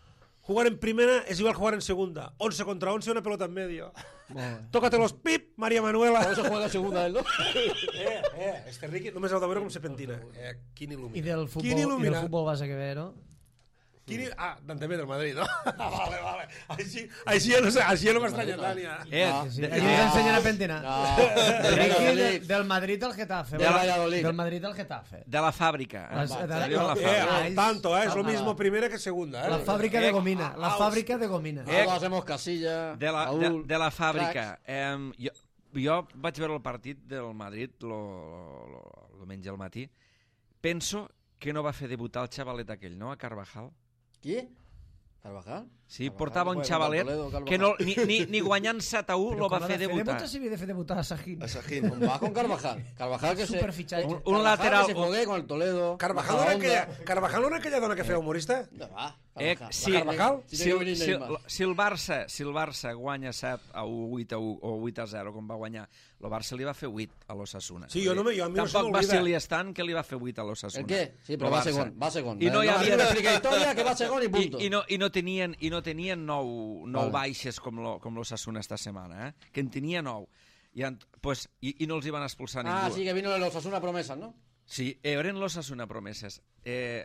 jugar en primera es igual jugar en segunda. once contra once, una pelota en medio. Tócate los pip, María Manuela. Por eso juega en segunda él, ¿no? Eh, eh, este Riqui només heu de veure com se pentina. Eh, quin il·lumina. I del Quin futbol, i il·lumina. del futbol base que ve, no? Quin il... Ah, també del Madrid, no? vale, vale. Així, així, ja no, sé, així ja no m'estranya tant, ja. Eh, No, Sí, de- aquí ens ensenyen a pentinar. No, Riqui, de, Valladolid. del Madrid al Getafe. Del Valladolid. Del Madrid al Getafe. de la fàbrica. Eh? Les- de la- Diu la Eh, Eh, fàbrica. al tanto, eh? Es lo Ah, mismo va. primera que segunda, eh? La fàbrica de Eh, gomina. La ah, fàbrica de gomina. Eh, Todos hacemos Casilla, De la, de, Raúl, de la fàbrica. cracs. Eh, jo, jo vaig veure el partit del Madrid lo, lo, lo, el diumenge al matí. Penso que no va fer debutar el xavalet aquell, no? A Carvajal. ¿Qui? ¿Carvajal? Sí, Carvajal, portava un juega xavalet contra Toledo, que no, ni, ni, ni guanyant set a u lo va fer debutar. Debutar si havia de fer debutar a Sahin. A Sajín. Va con Carvajal. Carvajal que se... Superfitxatge. Un, Un Carvajal lateral- que se juegue con el Toledo. Carvajal no con era la Onda. aquella, Carvajal no era aquella dona que feia humorista? No, va, Eh, Carvajal. si, Carvajal? Si si, tiene que el- venir si, Neymar. el- si, el Barça, si el Barça guanya set a u, vuit a u o vuit a zero, com va guanyar, el Barça li va fer vuit a l'Osasuna. Sí, jo no me- jo a mi no se Tampoc va m'oblida. ser l'Iestan que li va fer vuit a l'Osasuna. ¿El qué? Sí, pero El va Barça. según, va según. I no hi me havia... explica historia que va según y punto. I, i, no, i, no tenien, I no tenien nou, nou Vale. baixes com lo, com l'Osasuna esta setmana, eh? Que en tenia nou. I, en, pues, i, I no els hi van expulsar Ah, ningú. sí, que vino de los Osasuna promesas, ¿no? Sí, eren l'Osasuna promeses. Eh,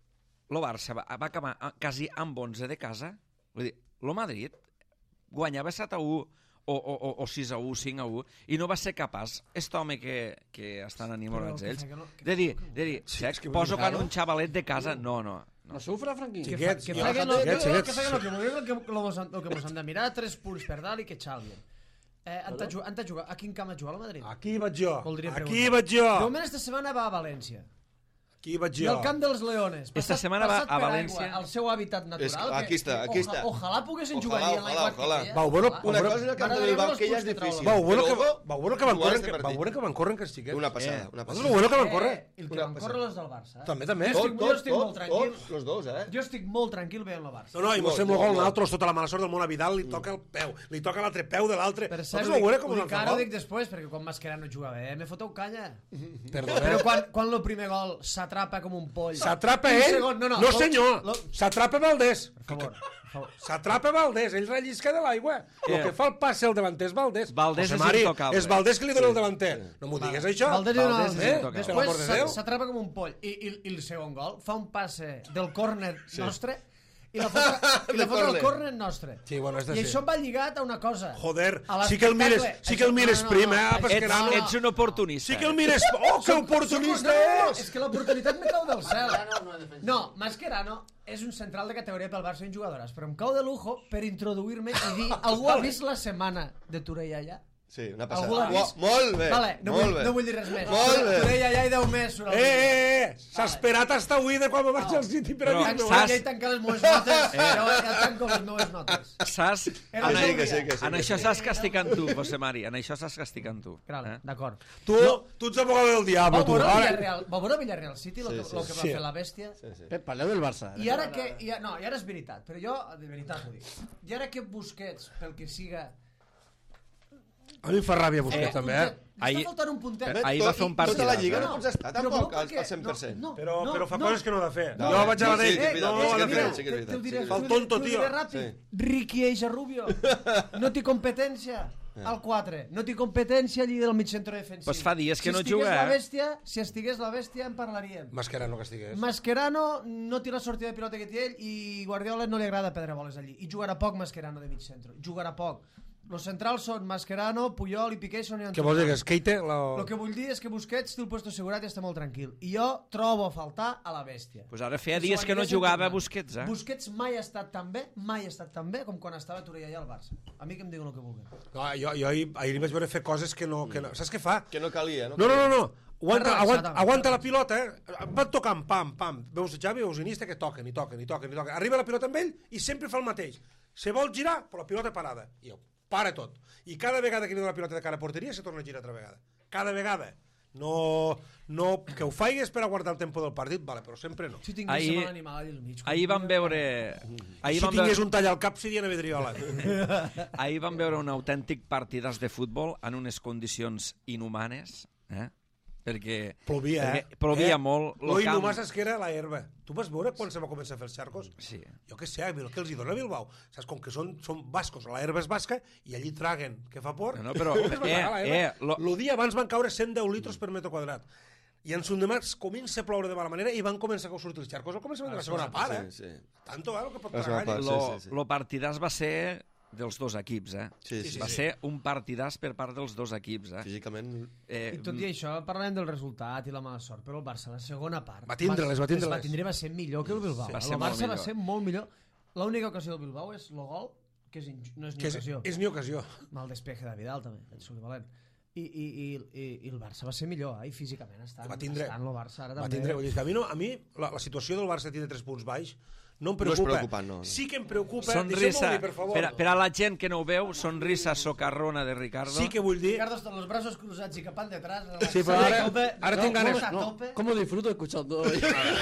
lo Barça va, va acabar a- quasi amb onze de casa. Vull dir, lo Madrid guanyava set a u o, o, o, o sis a u, cinc a u, i no va ser capaç, aquest home que, que estan enamorats Però que ells, fa que no- que- de dir, de dir Sí, sí, és que poso vull dir, can un xavalet de casa, no, no. ¿No sufra, Franquín? Sí, Que, fa, que, Xiquets, fa que, no, xiquets, que, xiquets. que fa que no, que vulguin el que, lo, mos han- el que mos han de mirar, tres punts per dalt i que xalguen. Eh, han de jugar, han de jugar, a quin camp ha jugat el Madrid? Aquí vaig jo. Voldria Aquí preguntar. vaig jo. De moment esta setmana va a València. Aquí vaig I jo. al camp dels Leones. Esta setmana va passat a per València. Aigua, el seu hàbitat natural. És que aquí està, aquí oja- està. Ojalà poguessin Ojalà, jugar allí en ojalà, l'aigua ojalà. que hi ha. Vau, bueno, Ojalà. Una Veure- cosa és el camp de M'agradaria Bilbao, veure que ja és els punts que difícil. troben. Vau bueno, que, Però vau bueno que van jugar córrer, este que, partit. vau bueno que van córrer que els xiquets. Una passada, Eh, una Vau passada. bueno que van Eh, córrer. el que Una van passada. córrer els del Barça. Eh? També, també. Jo Tot, estic, jo tot, estic molt tot, tranquil. tots, los dos, eh? Jo estic molt tranquil veient el Barça. No, no, i mos Molt, fem el molt, gol molt. nosaltres, tota la mala sort del món a Vidal, li toca el peu, li toca l'altre peu de l'altre. Per cert, Nosaltres ho vau dic, veure com ho ens dic han ara, ho fet dic després, perquè quan Mascherano jugava bé, me foteu canya. Perdó, Però eh? quan, quan el primer gol s'atrapa com un poll... S'atrapa Un ell? segon, no, no, no lo- senyor. lo- S'atrapa Valdés. Per favor, per favor. S'atrapa Valdés, ell rellisca de l'aigua. El Eh. que fa el passe al davanter és Valdés. Valdés José és Mari, intocable. és Valdés que li dona el davanter. No m'ho digues, això. Valdés és una Valdés altra. és eh? intocable. Per l'amor de Després Déu. s'a- s'atrapa com un poll. I, i, I el segon gol fa un passe del córner nostre i la foto, i la De foto del córner. córner nostre. Sí, bueno, este I sí. això va lligat a una cosa. Joder, A sí que el mires, l'espectacle. sí que el Això- mires no, no, prim, no, eh, això- Ets, Pasquerano. no, no. ets un oportunista. Sí que el mires... Oh, que oportunista no, no, és! és que l'oportunitat me cau del cel. No, Mascherano és un central de categoria pel Barça i un jugadores, però em cau de lujo per introduir-me i dir algú ha vist la setmana de Torella allà? Sí, una Algú l'ha passada. vist? Mo- Molt bé, Vale, no, molt vull, bé. no vull dir res més. Molt bé. Torella allà i deu més surt Eh, el vídeo. eh, eh! S'ha esperat hasta avui de quan va marxar al City per a Però- dir-me. Tanco, Saps- ja he tancat les meves notes. Ja, ja tanco les meves notes. Saps? Era En, el Sí, seu que sí, dia. que sí. en que això sí. saps castigant tu, José Mari. En això saps castigant tu. Vale, Eh? d'acord. Tu, tu ets abogado del diable, Vau tu. veure Ara, Villarreal, vau veure Villarreal City, el Sí, que, sí, lo que va sí. fer la bèstia? Sí, sí. Pep, parleu del Barça. I ara que... I, no, i ara és veritat, però jo, de veritat ho dic. I ara que Busquets, pel que siga... a mi em fa ràbia Busquets, Eh, també, eh? Li ahir- està faltant un puntet. Però ahir va fer un partit. Tota la lliga No, no pots estar però tampoc per al, què? al cent per cent. No, no, Però, no, però fa no. coses que no ha de fer. No, jo vaig a la sí, dir, sí, és veritat, no és ha de que fer. sí, sí que és veritat, Te ho diré, sí que és te ho veritat. diré- El tonto, te ho diré tio. ràpid. Sí. Ricky Eixa Rubio. No té competència. Al quatre. No té competència allí del mig centre defensiu. Pues fa dies que no si estigués juga, la eh? bèstia, si estigués la bèstia en parlaríem. Mascherano que estigués. Mascherano no té la sortida de pilota que té ell i Guardiola no li agrada perdre boles allí. I jugarà poc Mascherano de mig centre. Jugarà poc. Los centrals són Mascherano, Puyol i Piqué són... Què vols dir, que és Keite? La... El que vull dir és que Busquets té el puesto assegurat i està molt tranquil. I jo trobo a faltar a la bèstia. Pues ara feia Si dies ho que no haguessin jugava tornat. Busquets, eh? Busquets mai ha estat tan bé, mai ha estat tan bé com quan estava Torella allà al Barça. A mi que em diguen el que vulguin. No, jo, jo ahir, ahir li vaig veure fer coses que no... Que no. Saps què fa? Que no calia, no? No, no, no, no. Aguanta, relaxat, aguanta, home. aguanta la pilota, eh? Va tocant, pam, pam. Veus Xavi, veus Iniesta, que toquen, i toquen, i toquen, i toquen. Arriba la pilota amb ell i sempre fa el mateix. Se vol girar, però la pilota parada. I jo, para tot. I cada vegada que li dona la pilota de cara a porteria, se torna a girar altra vegada. Cada vegada. No, no que ho faigues per a guardar el tempo del partit, vale, però sempre no. Si tingués Ahir- ahir... animal allà al mig... Ahir vam veure... Ahir Si vam tingués veure, un tall al cap, seria una vidriola. ahir vam veure un autèntic partidàs de futbol en unes condicions inhumanes, eh? perquè Plovia, eh? perquè plovia eh? molt. Lo Lo camp... inhumàs és que era la herba. Tu vas veure quan se va començar a fer els xarcos? Sí. Jo què sé, el que els hi dona Bilbao. Saps, com que són, són bascos, la herba és basca i allí traguen, que fa por. No, no, però, Com es va eh, tragar la herba? eh, lo- Lo dia abans van caure cent deu litres per metre quadrat. I en Sondemà comença a ploure de mala manera i van començar a sortir els xarcos al començament de la segona part, eh? Sí, sí. Tanto, eh, el que pot La segona tragar. part. allí. Lo, sí, sí. lo partidàs va ser dels dos equips, eh? Sí, sí, va sí. ser un partidàs per part dels dos equips, eh? Físicament... eh I tot i això, parlem del resultat i la mala sort, però el Barça, la segona part... Va tindre-les, va tindre-les. Va tindre, va ser millor que el Bilbao. Va El ser molt Barça va millor. ser molt millor. L'única ocasió del Bilbao és el gol, que és inj... no és ni Que és, ocasió. és ni ocasió. Mal despeje de Vidal, també, el Solivalent. I, i, i, i, i el Barça va ser millor, eh? I físicament estan, Va tindre- estan el Barça ara Va també. tindre, vull dir que a mi, no, a mi la, la situació del Barça tindre tres punts baix no em No és preocupa. preocupant, no. Sí que em preocupa. Sonrisa, Deixeu-m'ho dir, per favor. per, a- per a la gent que no ho veu, sonrisa socarrona de Ricardo. Sí que vull dir... Ricardo está con los brazos cruzados y capaz detrás. Sí, pero ahora, ahora tengo ganas- A no, tope. ¿Cómo disfruto escuchando hoy?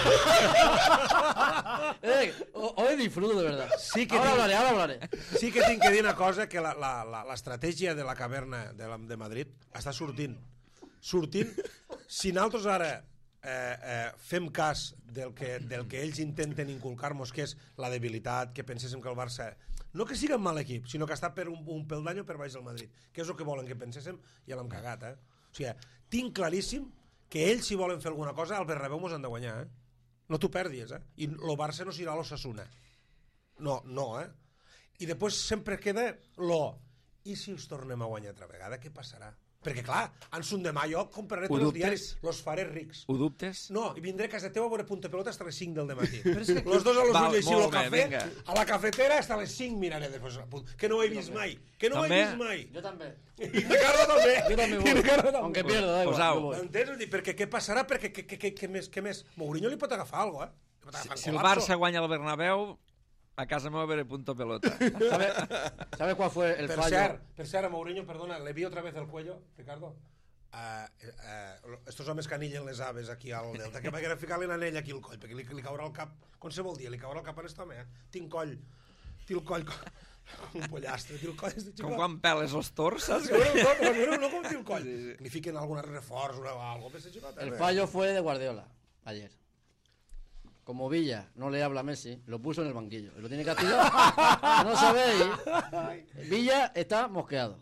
eh, ho- hoy disfruto de verdad. Sí que ahora tinc- hablaré, ahora hablaré. Sí que tinc que dir una cosa, que la- la- la- l'estratègia de la caverna de, la, de Madrid està sortint. Sortint. Si nosaltres ara eh, eh, fem cas del que, del que ells intenten inculcar-nos, que és la debilitat, que penséssim que el Barça... No que sigui un mal equip, sinó que està per un, un peldaño per baix del Madrid, que és el que volen que penséssim, i ja l'hem cagat, eh? O sigui, tinc claríssim que ells, si volen fer alguna cosa, al Bernabéu mos han de guanyar, eh? No t'ho perdis, eh? I el Barça no serà l'Osasuna. No, no, eh? I després sempre queda lo... I si us tornem a guanyar altra vegada, què passarà? Perquè, clar, en son demà jo compraré Ho tots els dubtes? diaris, los faré rics. Ho dubtes? No, i vindré a casa teva a veure punta pelota fins a les cinc del matí. és que- Los dos a los Val, ulls així, molt el bé, cafè, vinga. a la cafetera fins a les cinc miraré després, que no ho he vist mai, que no ho he També? vist mai. Yo también. I Ricardo també. Yo también I voy. Ricardo també. Aunque pierda, da igual. Posau. yo voy. Entens? Vull dir, perquè què passarà? Perquè què, què, què, què més? Què més? Mourinho li pot agafar alguna cosa, eh? Li pot agafar Si el colapso. Barça guanya el Bernabéu, a casa meva veré punto pelota. ¿Sabe, ¿Sabe cuál fue el Per fallo? cert, per cert, a Mourinho, perdona, le vi otra vez el cuello, Ricardo. Uh, uh, estos homes que anillen les aves aquí al delta, que m'haguera ficar-li un anell aquí al coll, perquè li, li caurà el cap, com se vol dir, li caurà el cap a aquest home, eh? Tinc coll, tinc el coll, com un pollastre, tinc el coll, este Com xicot. quan peles els tors, saps? Vas veure, no, vas veure, no com tinc el coll. Li fiquen algun reforç, una, algo, per ese xicot, eh? El fallo fue de Guardiola ayer. Como Villa no le habla a Messi, lo puso en el banquillo. Y lo tiene castigado. No sabéis. Villa está mosqueado.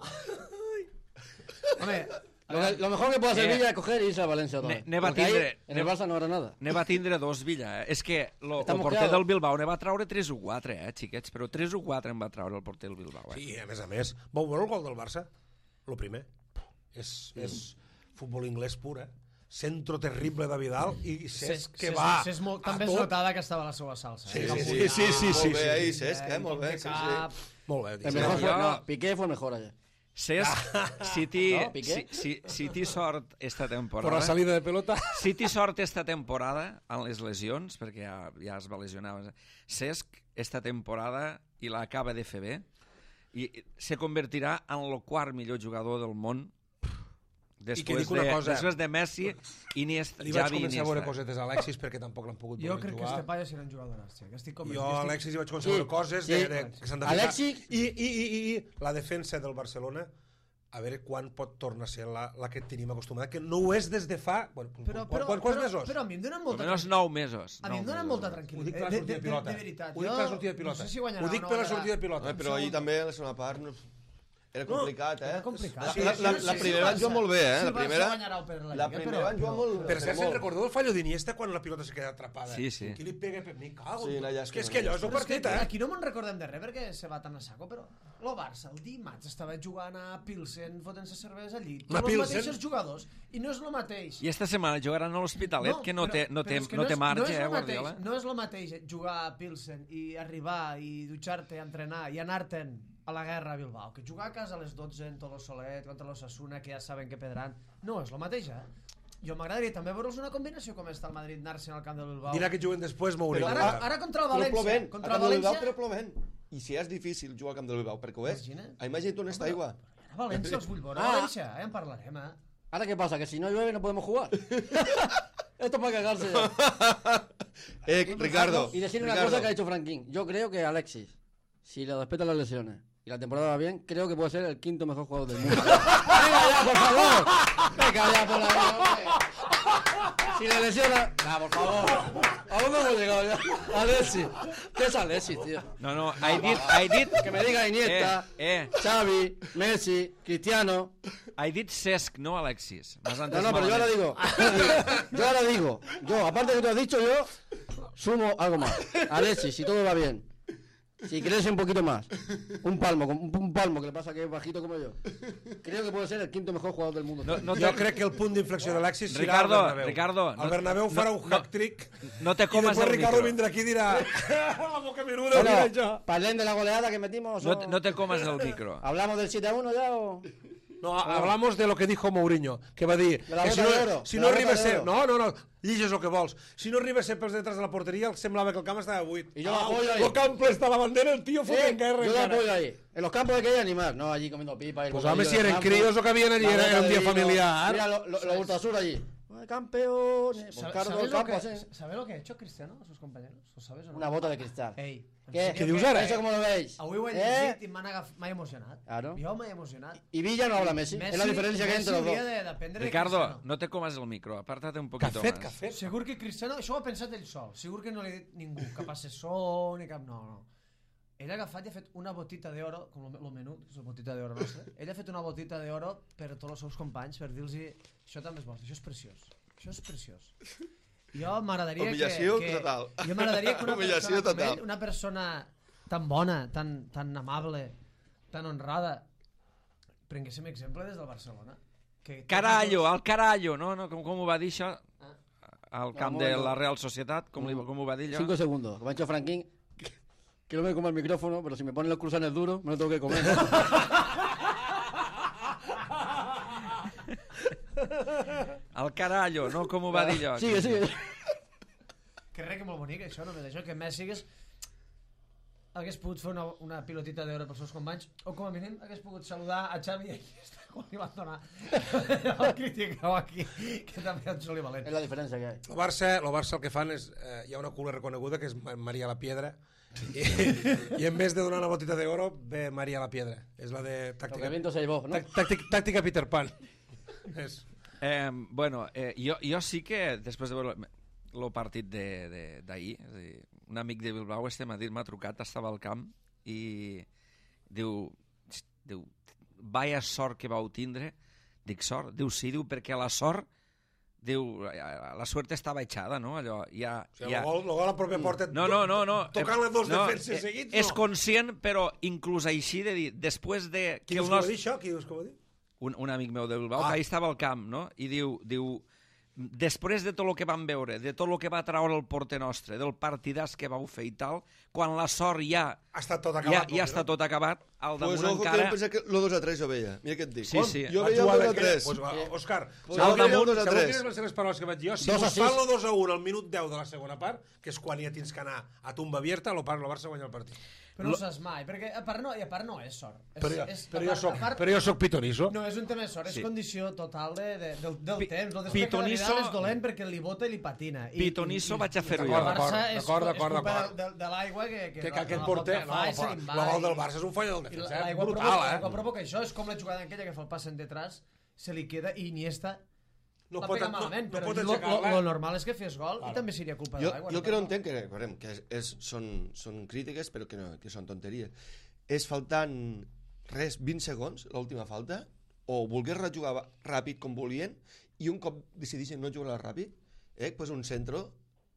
Home, Lo, que- lo mejor que puede hacer Eh, Villa es coger y irse a Valencia otra ne- vez. ne va Porque ahí, tindre- en el ne- Barça no era nada. Ne va tindre dos, Villa. Eh? És que lo, Està el porter mosqueado. del Bilbao ne va treure tres o quatre, eh, xiquets? Però tres o quatre en va treure el porter del Bilbao, eh? Sí, a més a més. Vau veure el gol del Barça? Lo primer. És, és futbol inglès pur, eh? Centro terrible de Vidal i Cesc que va Cesc molt, a també es tot. notava que estava a la seva salsa. Sí, eh? sí, Que sí, apuntava, sí, sí, sí, Molt bé, sí. ahí, Cesc, eh? eh, Molt bé, de sí, cap. sí. Molt bé. El dic, mejor sí. fue, Jo- no, Piqué fue mejor ayer. Cesc, si ti, No, Piqué? si, si, si ti sort esta Por la temporada... salida de pelota. Si ti sort esta temporada en les lesions, perquè ja, ja es va lesionar, Cesc esta temporada i l'acaba de fer bé, i se convertirà en el quart millor jugador del món després, dic una de, cosa. després de Messi, Iniesta, Li vaig Xavi i començar a veure Iniesta. cosetes a Alexis perquè tampoc l'han pogut Jo veure crec que jugar. este paio serà un jugador que estic convençut. Jo a estic- Alexis hi vaig començar Sí, a veure coses sí. de, de, que s'han de ficar. Alexis- I, i, i, i, i la defensa del Barcelona, a veure quan pot tornar a ser la, la que tenim acostumada, que no ho és des de fa... Bueno, Però, quan, però, quan, quants però, mesos? però a mi em donen molta Almenys nou mesos. A mi em nou donen mesos. molta Ho dic tranquil·litat. per la De, sortida de, de pilota. de, de veritat. Ho dic Jo per la sortida de pilota. No sé si guanyarà Ho dic o no per la guanyarà. sortida de pilota. Home, però ahir també, la segona part, no... era complicat, eh? Era complicat. La, Sí, la, sí, la, sí, la sí, primera van jugar molt bé, eh? Sí, La el Barça primera, guanyarà el per la la Lliga, primera però- van jugar molt... Per cert, se'n molt. recordeu el fallo d'Iniesta quan la pilota se queda atrapada? Sí, sí. Qui li pega per mi? Cago. Sí, en una tot. llàstima, que és que allò és el Però és que partit, eh? aquí no me'n recordem de res perquè se va tan a saco, però el Barça el dimarts estava jugant a Pilsen fotent-se cervesa allí. Una Tots els Pilsen? mateixos jugadors. I no és el mateix. I esta setmana jugaran a l'Hospitalet, que no però- té, no però té, és que no té és- marge, no és eh, el mateix, Guardiola? No és el mateix jugar a Pilsen i arribar i dutxar-te, entrenar i anar-te'n a la guerra a Bilbao, que jugar a casa a les dotze en Tolosolet contra l'Osasuna, que ja saben que pedran. No, és el mateix, eh? Jo m'agradaria també veure'ls una combinació com està el Madrid anar-se'n al camp del Bilbao. Dirà que juguen després, Mourinho. Ara, ara contra el Però València, plovent, contra a el Camp del Bilbao, València... però plovent. I si és difícil jugar al Camp del Bilbao, perquè ho és. Imagina't. Ah, imagina't on està aigua. A València els vull veure. A Ah. València, ja en parlarem, eh? Ahora, ¿qué pasa? ¿Que si no llueve no podemos jugar? Esto es para cagarse ya. Eh, Ricardo, Y decir una Ricardo. cosa que ha dicho Franklin. Yo creo que Alexis, si le respetan las lesiones y la temporada va bien, creo que puede ser el quinto mejor jugador del mundo. Venga ya, por favor. beca ya por la vida, hombre. Si le lesiona... Nah, por favor. ¿A dónde hemos llegado ya? Alexis. ¿Qué es Alexis, tío? No, no, he dit... He dit... Que me diga Iniesta, Eh, eh. Xavi, Messi, Cristiano... He dit Cesc, no Alexis. M'has No, entès no, pero yo ahora malament. digo... Yo ahora digo... Yo, aparte de que tú has dicho, yo sumo algo más. Alexis, si todo va bien. Si crece un poquito más, un palmo, un, un palmo que le pasa que es bajito como yo, creo que puede ser el quinto mejor jugador del mundo. No, no Jo te, crec que el punt d'inflexió de l'Alexis serà Ricardo, al Bernabéu. Ricardo, El no- Bernabéu farà no- un no- hack-trick no te i comes després el Ricardo micro. vindrà aquí i dirà la boca menuda, Bueno, mira això. parlen de la goleada que metimos. No, o- te- no te comas el micro. ¿Hablamos del siete a uno ya o...? No, hablamos de lo que dijo Mourinho, que va dir De la que si bota no, de oro, si de no la arriba a bota de ser... oro. No, no, no, lliges el que vols. Si no arriba a ser pels detrás de la porteria, semblava que el camp estava buit. I jo l'apoyo ahí. El camp ple està a la bandera, el tio Sí, fotent guerra. yo lo encara. apoyo ahí. En los campos de que hay animar, no allí comiendo pipa. y el Pues bocadillo home, si del eren campo, críos o que havien allí, la era, bota era un de dia vino. familiar. Mira, los lo, lo ultrasur allí. Campeones. Pues ¿Sabes claro, todo el lo campo que, así. ¿Sabes lo que ha hecho Cristiano a sus compañeros? ¿Lo sabes o no? Una bota de cristal. Ei, en ¿Qué? sèrio Què dius que- ara? ¿Eso cómo lo veis? Avui ho he ¿Eh? llegit i m'han agaf... m'ha emocionat. Claro. Jo m'he emocionat. Y Villa no habla Messi. Es la diferencia que hay entre los Messi dos. hauria de dependre Ricardo, de Cristiano. no te comas el micro. Apártate un Què ha poquito fet, más. què ha fet? Segur que Cristiano... Això ho ha pensat ell sol. Segur que no li ha dit ningú, cap assessor ni cap... No, no. Ell ha agafat i ha fet una botita d'oro, com el menut, que és la botita d'oro nostra. Ell ha fet una botita d'oro per a tots els seus companys, per dir-los això també és vostre, això és preciós. Això és preciós. Jo m'agradaria que... Humillació que... total. Jo m'agradaria que una Humillació persona com total. ell, una persona tan bona, tan, tan amable, tan honrada, prenguéssim exemple des del Barcelona. Que Carallo, al carallo, no? no com, com ho va dir això? Ah. Al camp No, de no. la Real Societat, com, li, com ho va dir allò? Cinco segundos. Como ha dicho Franquín, que, que no me coma el micrófono, pero si me ponen los cruzanes duros, me lo tengo que comer. Al carallo, no? Com ho va dir allò? Sigue, sigue. Que res que molt bonic, això, només això, que Messi hagués, hagués pogut fer una, una pilotita d'oro pels seus companys, o com a mínim hagués pogut saludar a Xavi i a Iniesta quan li van donar el criticau aquí, que també és Juli Valent. Es la diferencia que hay. El Barça, el Barça el que fan és... Eh, hi ha una cula reconeguda, que és Ma- Maria la Piedra, i, i en vez de donar una botita d'oro, ve Maria la Piedra. És la de Lo que tàctica, viento se llevó, ¿no? tàc- tàctic, tàctica Peter Pan. És... Eh, bueno, eh, jo, jo sí que, després de veure el partit d'ahir, és a dir, un amic de Bilbao, este m'ha dit, m'ha trucat, estava al camp, i diu, diu, vaya sort que vau tindre. Dic, sort? Diu, sí, diu, perquè la sort, diu, la suerte estava echada, no? Allò, ja... O sigui, ja... el gol, el gol a la pròpia porta... No, no, no, no. Tocant les dos no, defenses eh, seguits, És no. conscient, però inclús així de dir, després de... Qui que dius el que ho va nostre... dir, això? Qui dius que ho va dir? un, un amic meu de Bilbao, Ah. que ahir estava al camp, no? I diu, diu, després de tot el que vam veure, de tot el que va traure el porter nostre, del partidàs que vau fer i tal, quan la sort ja Ha estat tot ja, acabat. ja està tot acabat, al Pues damunt ojo que encara... jo pensava que lo dos a tres jo veia. Mira què et dic. Sí, sí. Jo Vaig veia el jugar dos a d'aquell- tres. Pues, va, Òscar, Pues sabeu jo veia el quines- dos a sabeu tres. quines van ser les paraules que vaig dir jo? Si Dos a vos fan sis. el dos a un al minut deu de la segona part, que és quan ja tens que anar a tumba abierta, lo par- lo Barça guanya el partit. Però no ho saps mai, perquè a part no, i a part no és sort. És, Però jo, és, però a jo part- soc, a part- però jo soc pitoniso. No, és un tema de sort, és Sí. condició total de, de, del, del Pi- temps. El Pitonisso- Vidal és dolent perquè li bota i li patina. I, Pitonisso vaig a fer-ho i- jo. el Barça D'acord, és- d'acord, és d'acord, culpa d'acord. De, de l'aigua que, que, Que, que la- aquest la porter... pot No, agafar i se la, li'n la va gol i- del Barça és un fallo del i defensa. la- eh? L'aigua Brutal, provoca, eh? l'aigua provoca això, és com la jugada aquella que fa el passe en detrás, se li queda i Iniesta No la pot, pega no, malament, no però pot lo, lo, aixecar-la. lo normal és que fes gol Claro. i també seria culpa Jo, de l'aigua. jo el que no entenc, que, veurem, que és, és, són, són crítiques, però que, no, que són tonteries, és faltant res, vint segons, l'última falta, o volgués rejugar ràpid com volien, i un cop decideixen no jugar ràpid, eh, pues un centro,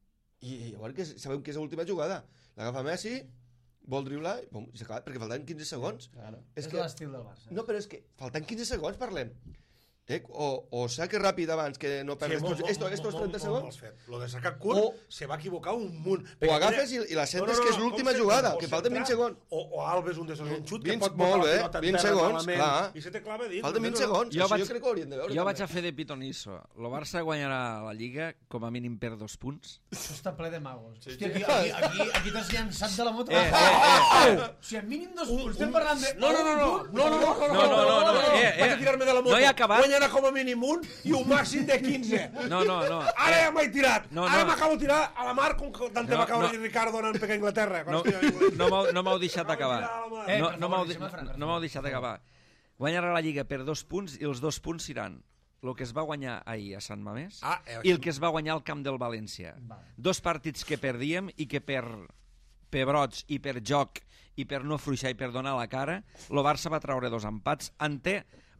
i llavors que sabeu que és l'última jugada. L'agafa Messi, vol driblar, i bum, i s'ha acabat, perquè faltaven quinze segons. Claro. És, que, l'estil del Barça. no, però és que faltant quinze segons parlem. Eh? O, o saque ràpid abans que no Sí, perdes molt, estos, molt, esto, molt, estos molt, trenta molt segons. mal fet. Lo de sacar curt O- se va equivocar un munt. O agafes i, i la sentes que és l'última jugada, que falten vint segons. O, o Alves un d'esos un xut que vint, pot botar molt la bé, pilota en vint terra segons, malament clar. i se te clava dins. Falten vint no, no, no. segons, Jo això vaig- jo crec que ho haurien de veure. Jo vaig també. a fer de pitonisso. El Barça guanyarà la Lliga com a mínim per dos punts. Això està ple de magos. Sí, Hòstia, sí. aquí, aquí, aquí, aquí t'has llançat de la moto. Eh, eh, eh, O sigui, mínim dos punts. Estem parlant de... No, no, no, no, no, no, no, no, No, no, no, no, eh, eh. Vaig a tirar-me de la moto. No he acabat. Guanyarà com a mínim un i un màxim de quinze. No, no, no. Ara ja m'he tirat. No, Ara no. m'acabo de tirar a la mar com Dante No, va caure no. i Ricardo anant per Anglaterra. No, Hòstia, anglès. no m'heu no m'heu deixat acabar. Eh, No, per no favor, m'heu deixa'm de- frenar, per no m'heu deixat acabar. Guanyarà la Lliga per dos punts i els dos punts iran el que es va guanyar ahir a Sant Mamés Ah, eh, i el que es va guanyar al camp del València. Vale. Dos partits que perdíem i que per pebrots i per joc i per no fluixar i per donar la cara, el Barça va treure dos empats. En té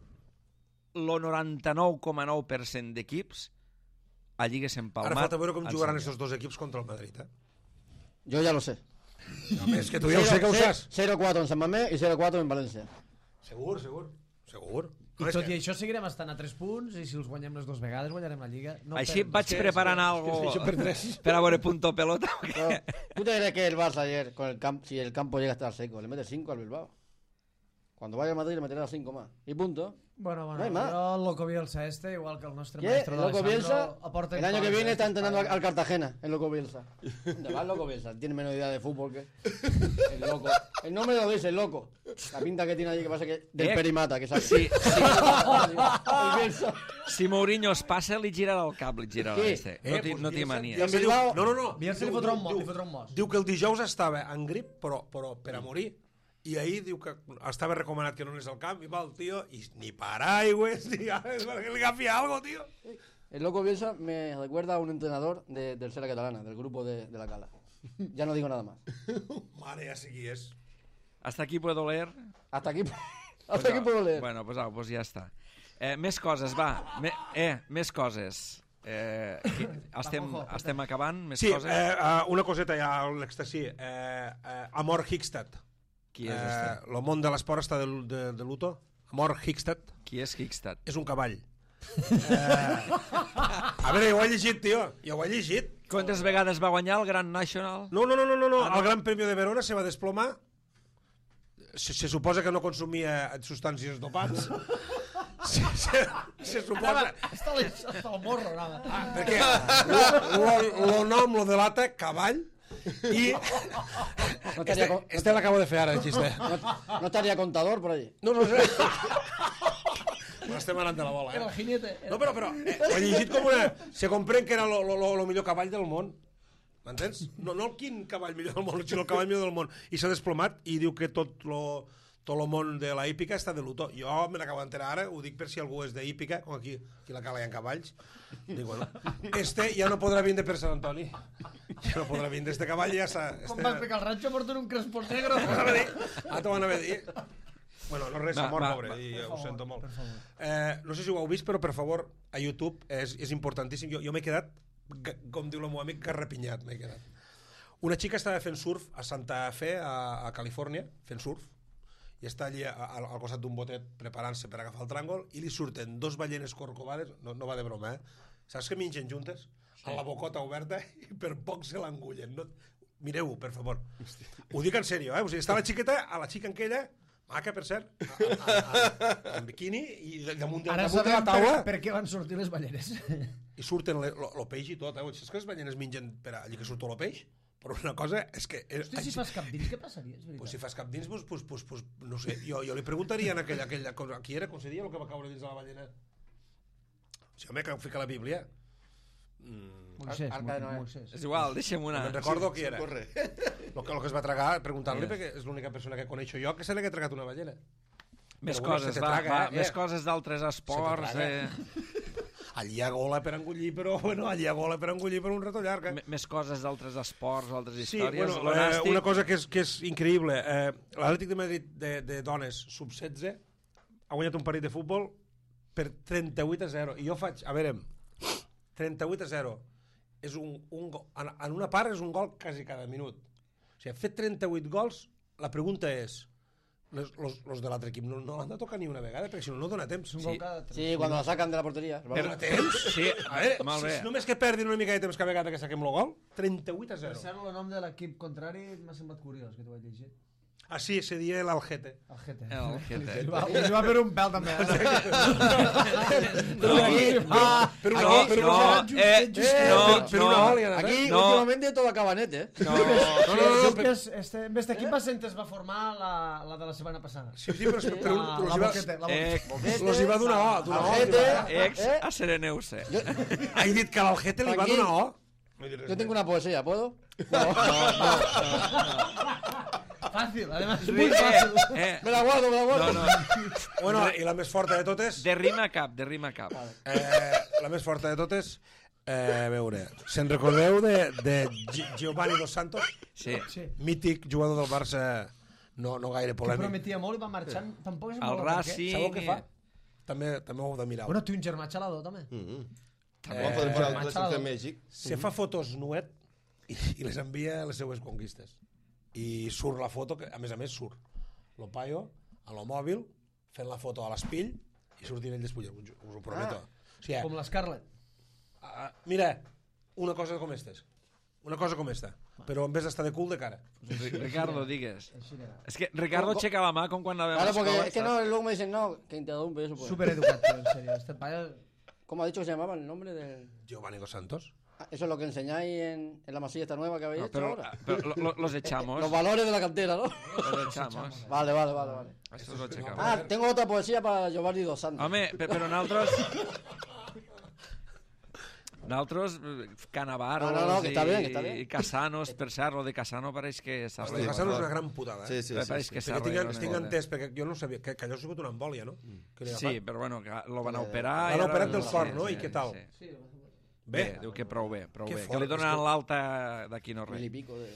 el noranta-nou coma nou per cent d'equips a Lliga s'empalmat. Ara falta veure com en jugaran Sant aquests dos equips contra el Madrid, eh? Yo ya lo sé. No, és que tu ja ho sé que ho saps. cero cuatro en San Mamés y cero cuatro en Valencia. Segur, segur. Segur. I tot i això seguirem estant a tres punts i si els guanyem les dues vegades guanyarem la Lliga. No Així per... vaig preparant algo per tres. per a veure punto pelota. Pero, ¿tú te crees que el Barça ayer, con el campo, si el campo llega a estar seco, le mete cinco al Bilbao? Cuando vaya a Madrid le meterá cinco más. Y punto. Bueno, bueno, No hay más. yo el Loco Bielsa este, igual que el nuestro ¿Qué? maestro El Loco Bielsa, D'Alessandro, aporta el año que cosas, viene está eh, entrenando al, para- al Cartagena, el Loco Bielsa. ¿Dónde va el Loco Bielsa? Tiene menos idea de fútbol que... El Loco. El nombre lo dice, el Loco. La pinta que tiene allí que pasa que... Del Eh, perimata, que sabe. Sí, sí. El Bielsa. Si Mourinho es passa, li girarà el cap, li girarà Qui? este. No t'hi no t'hi mania. I en Bilbao- No, no, no. Bielsa li Diu- fotrà un diu- mos, li diu- fotrà un mos. Diu que el dijous estava en grip, però, però per a morir. I ahir diu que estava recomanat que no anés al camp i va el tio, i ni paraigües, ni perquè li agafi algo, tio. El Loco Bielsa me recuerda a un entrenador de tercera catalana, del grupo de, de la Cala. Ya no digo nada más. Mare, ja sé qui és. Hasta aquí puedo leer. Hasta aquí, hasta aquí puedo leer. Bueno, pues, au, pues ja està. Eh, més coses, va. Me, eh, més coses. Eh, aquí, estem, estem acabant, més Sí, coses. eh, uh, una coseta ja a l'extasí. Eh, eh, Amor Hickstad. Qui és este? El món de l'esport està de, de, de luto. Amor Hickstad Qui és Hickstad? és un cavall. eh, a veure, jo ho he llegit, tio. Jo ho he llegit. Quantes vegades va guanyar el Grand National? No, no, no, no, no, no. Ah, no? El Gran Premi de Verona se va desplomar. Se, se suposa que no consumia substàncies dopants. Se, se, se suposa... Hasta, el, hasta el morro, nada. Ah, perquè el nom lo delata cavall i... No estaría, Este, con- este l'acabo de fer ara, el xiste. no, no estaría contador por allí. No, no sé. Però estem anant de la bola, Era el eh? jinete. No, però, però eh, ho he llegit com una... Se comprèn que era lo, lo, lo, lo millor cavall del món. M'entens? No, no el quin cavall millor del món, sinó el cavall millor del món. I s'ha desplomat i diu que tot lo, tot el món de la hípica està de luto. Jo me n'acabo d'enterar ara, ho dic per si algú és de hípica, com aquí, aquí a la cala hi ha cavalls. Dic, bueno, este ja no podrà vindre per Sant Antoni. Ja no podrà vindre, este cavall ja s'ha... Com Este... va explicar el ranxo porten un crespós negre. Ah, t'ho van haver dir. Bueno, no res, Va, s'ha mort, va, pobre, va. i Per ho favor, sento molt. per favor. Eh, no sé si ho heu vist, però per favor, a YouTube és, és importantíssim. Jo, jo m'he quedat, ga- com diu el meu amic, garrapinyat, m'he quedat. Una xica estava fent surf a Santa Fe, a, a Califòrnia, fent surf, i està allí a, a, al costat d'un botet preparant-se per agafar el tràngol, i li surten dos ballenes corcovades, no, no va de broma, eh? Saps que mengen juntes? Sí. A la bocota oberta, i per poc se l'engullen. No... Mireu-ho, per favor. Hòstia. Ho dic en sèrio, eh? O sigui, està la xiqueta, a la xica aquella, maca, per cert, a, a, a, a, en biquini, i damunt de, Ara damunt de la sabem taula, per, per què van sortir les balleres. i surten el peix i tot, eh? Saps que les ballenes mengen per allí que surt el peix? Però una cosa és que... És, Hosti, si fas cap dins, què passaria? És veritat. pues si fas cap dins, pues, pues, pues, pues, no sé, jo, jo li preguntaria a aquella, aquella cosa, qui era, com se deia el que va caure dins de la ballena? O sigui, home, que fica la Bíblia. Mm, Moisés, Arca de Noé. Moisés. És igual, deixa'm una... no me'n recordo qui era. Corre. Lo que, lo que es va tragar, preguntar-li, Yes. perquè és l'única persona que coneixo jo que se l'ha tragat una ballena. Més Però bueno, coses, se te va, traga, va, eh? més coses d'altres esports. Se te Eh, Allí hi ha gola per engullir, però, bueno, allí hi ha gola per engullir per un rato llarg. Eh? m- més coses d'altres esports, altres Sí, històries. bueno, Lo eh, nàstic, una cosa que és, que és increïble. Eh, L'Atlètic de Madrid de, de dones sub setze ha guanyat un partit de futbol per trenta-vuit a zero. I jo faig, a veure, trenta-vuit a zero. És un, un, go- en, en una part és un gol quasi cada minut. O sigui, ha fet trenta-vuit gols, la pregunta és, los, los, los de l'altre equip no, no l'han de tocar ni una vegada, perquè si no, no dona temps. Un Sí. gol cada tres. Sí, cuando la sacan de la portería. No dona temps? Sí, A veure, molt si, bé. si només que perdin una mica de temps cada vegada que saquem el gol, trenta-vuit a Per zero. cert, el nom de l'equip contrari m'ha semblat curiós, que t'ho vaig llegir. Ah, sí, se dia l'Algete. El G T. El G T. Us va, us va per un pèl, també. Però No, aquí, Ah, per una, aquí, per no, una, eh, per, no, per no. una òlia, no? Aquí No. últimamente todo acaba net, ¿eh? No, No, no, no, no, per, Este, este, amb este equip va ser es va formar la, la de la setmana passada. sí, sí, però, però, però, La, però la els hi va, boquete, la eh, boquete. los hi va donar O, donar O. Algete. ex Eh? a Sereneuse. Yo, Ha dit que l'Algete li va Aquí. donar O. yo tengo una poesía, ¿puedo? No, no, no, Fàcil, además, Sí, muy eh, fàcil. eh, Me la guardo, me la guardo. no, no, Bueno, i la més forta de totes... de rima cap, de rima cap. Eh, la més forta de totes... Eh, a veure, se'n recordeu de, de Gi- Giovanni Dos Santos? Sí. Sí. Mític jugador del Barça, no, no gaire Que polèmic. prometia molt i va marxant. Tampoc és El molt Racing... Sabeu què fa? També, també ho heu de mirar. Bueno, té un germà xalador, també. Mm. Eh, Quan podem jugar a la Machado. selecció de Mèxic? Se fa fotos nuet i, i les envia a les seues conquistes. I surt la foto, que a més a més surt lo paio a lo mòbil fent la foto a l'espill i sortint ell despullat, us, us ho prometo. Ah. O sigui, Com l'Scarlett. uh, mira, una cosa com estes. Una cosa com esta. Però en vez d'estar de cul, de cara. Ricardo, digues. Així que... És que Ricardo Com- com- aixeca la mà com quan anàvem a Claro, porque l'escola. es que no, luego me dicen, no, que interrumpe eso. Pues. Súper educat, tío, en serio. Este payo... ¿Cómo ha dicho que se llamaba el nombre del...? Giovanni Dos Santos. Ah, eso es lo que enseñáis en, en la masilla esta nueva que habéis No, hecho pero, ahora. pero lo- lo- los echamos. Los valores de la cantera, ¿no? Los echamos. Vale, vale, vale, vale. Estos los checamos. Ah, tengo otra poesía para Giovanni Dos Santos. Home, pe- però nosaltres... Nosaltres, eh, Cannavaros No, no, no, que està i, bien, que està bien. i Casanos, per cert, lo de Casano pareix que s'ha Hosti, arreglat. Casano és una gran putada, eh? Sí, sí, Me sí. pareix sí. que s'ha Perquè tinc, arreglat. tinc entès, perquè jo no sabia, que, que allò ha sigut una embòlia, no? Que li ha Sí, agafat. però bueno, que lo van operar... L'han i ara- operat del sí, cor, no? sí, I què tal? sí. Sí, Bé, Bé, diu que prou bé, prou Que bé. fort, Que li donen és que- l'alta d'aquí no Mil y res. pico de...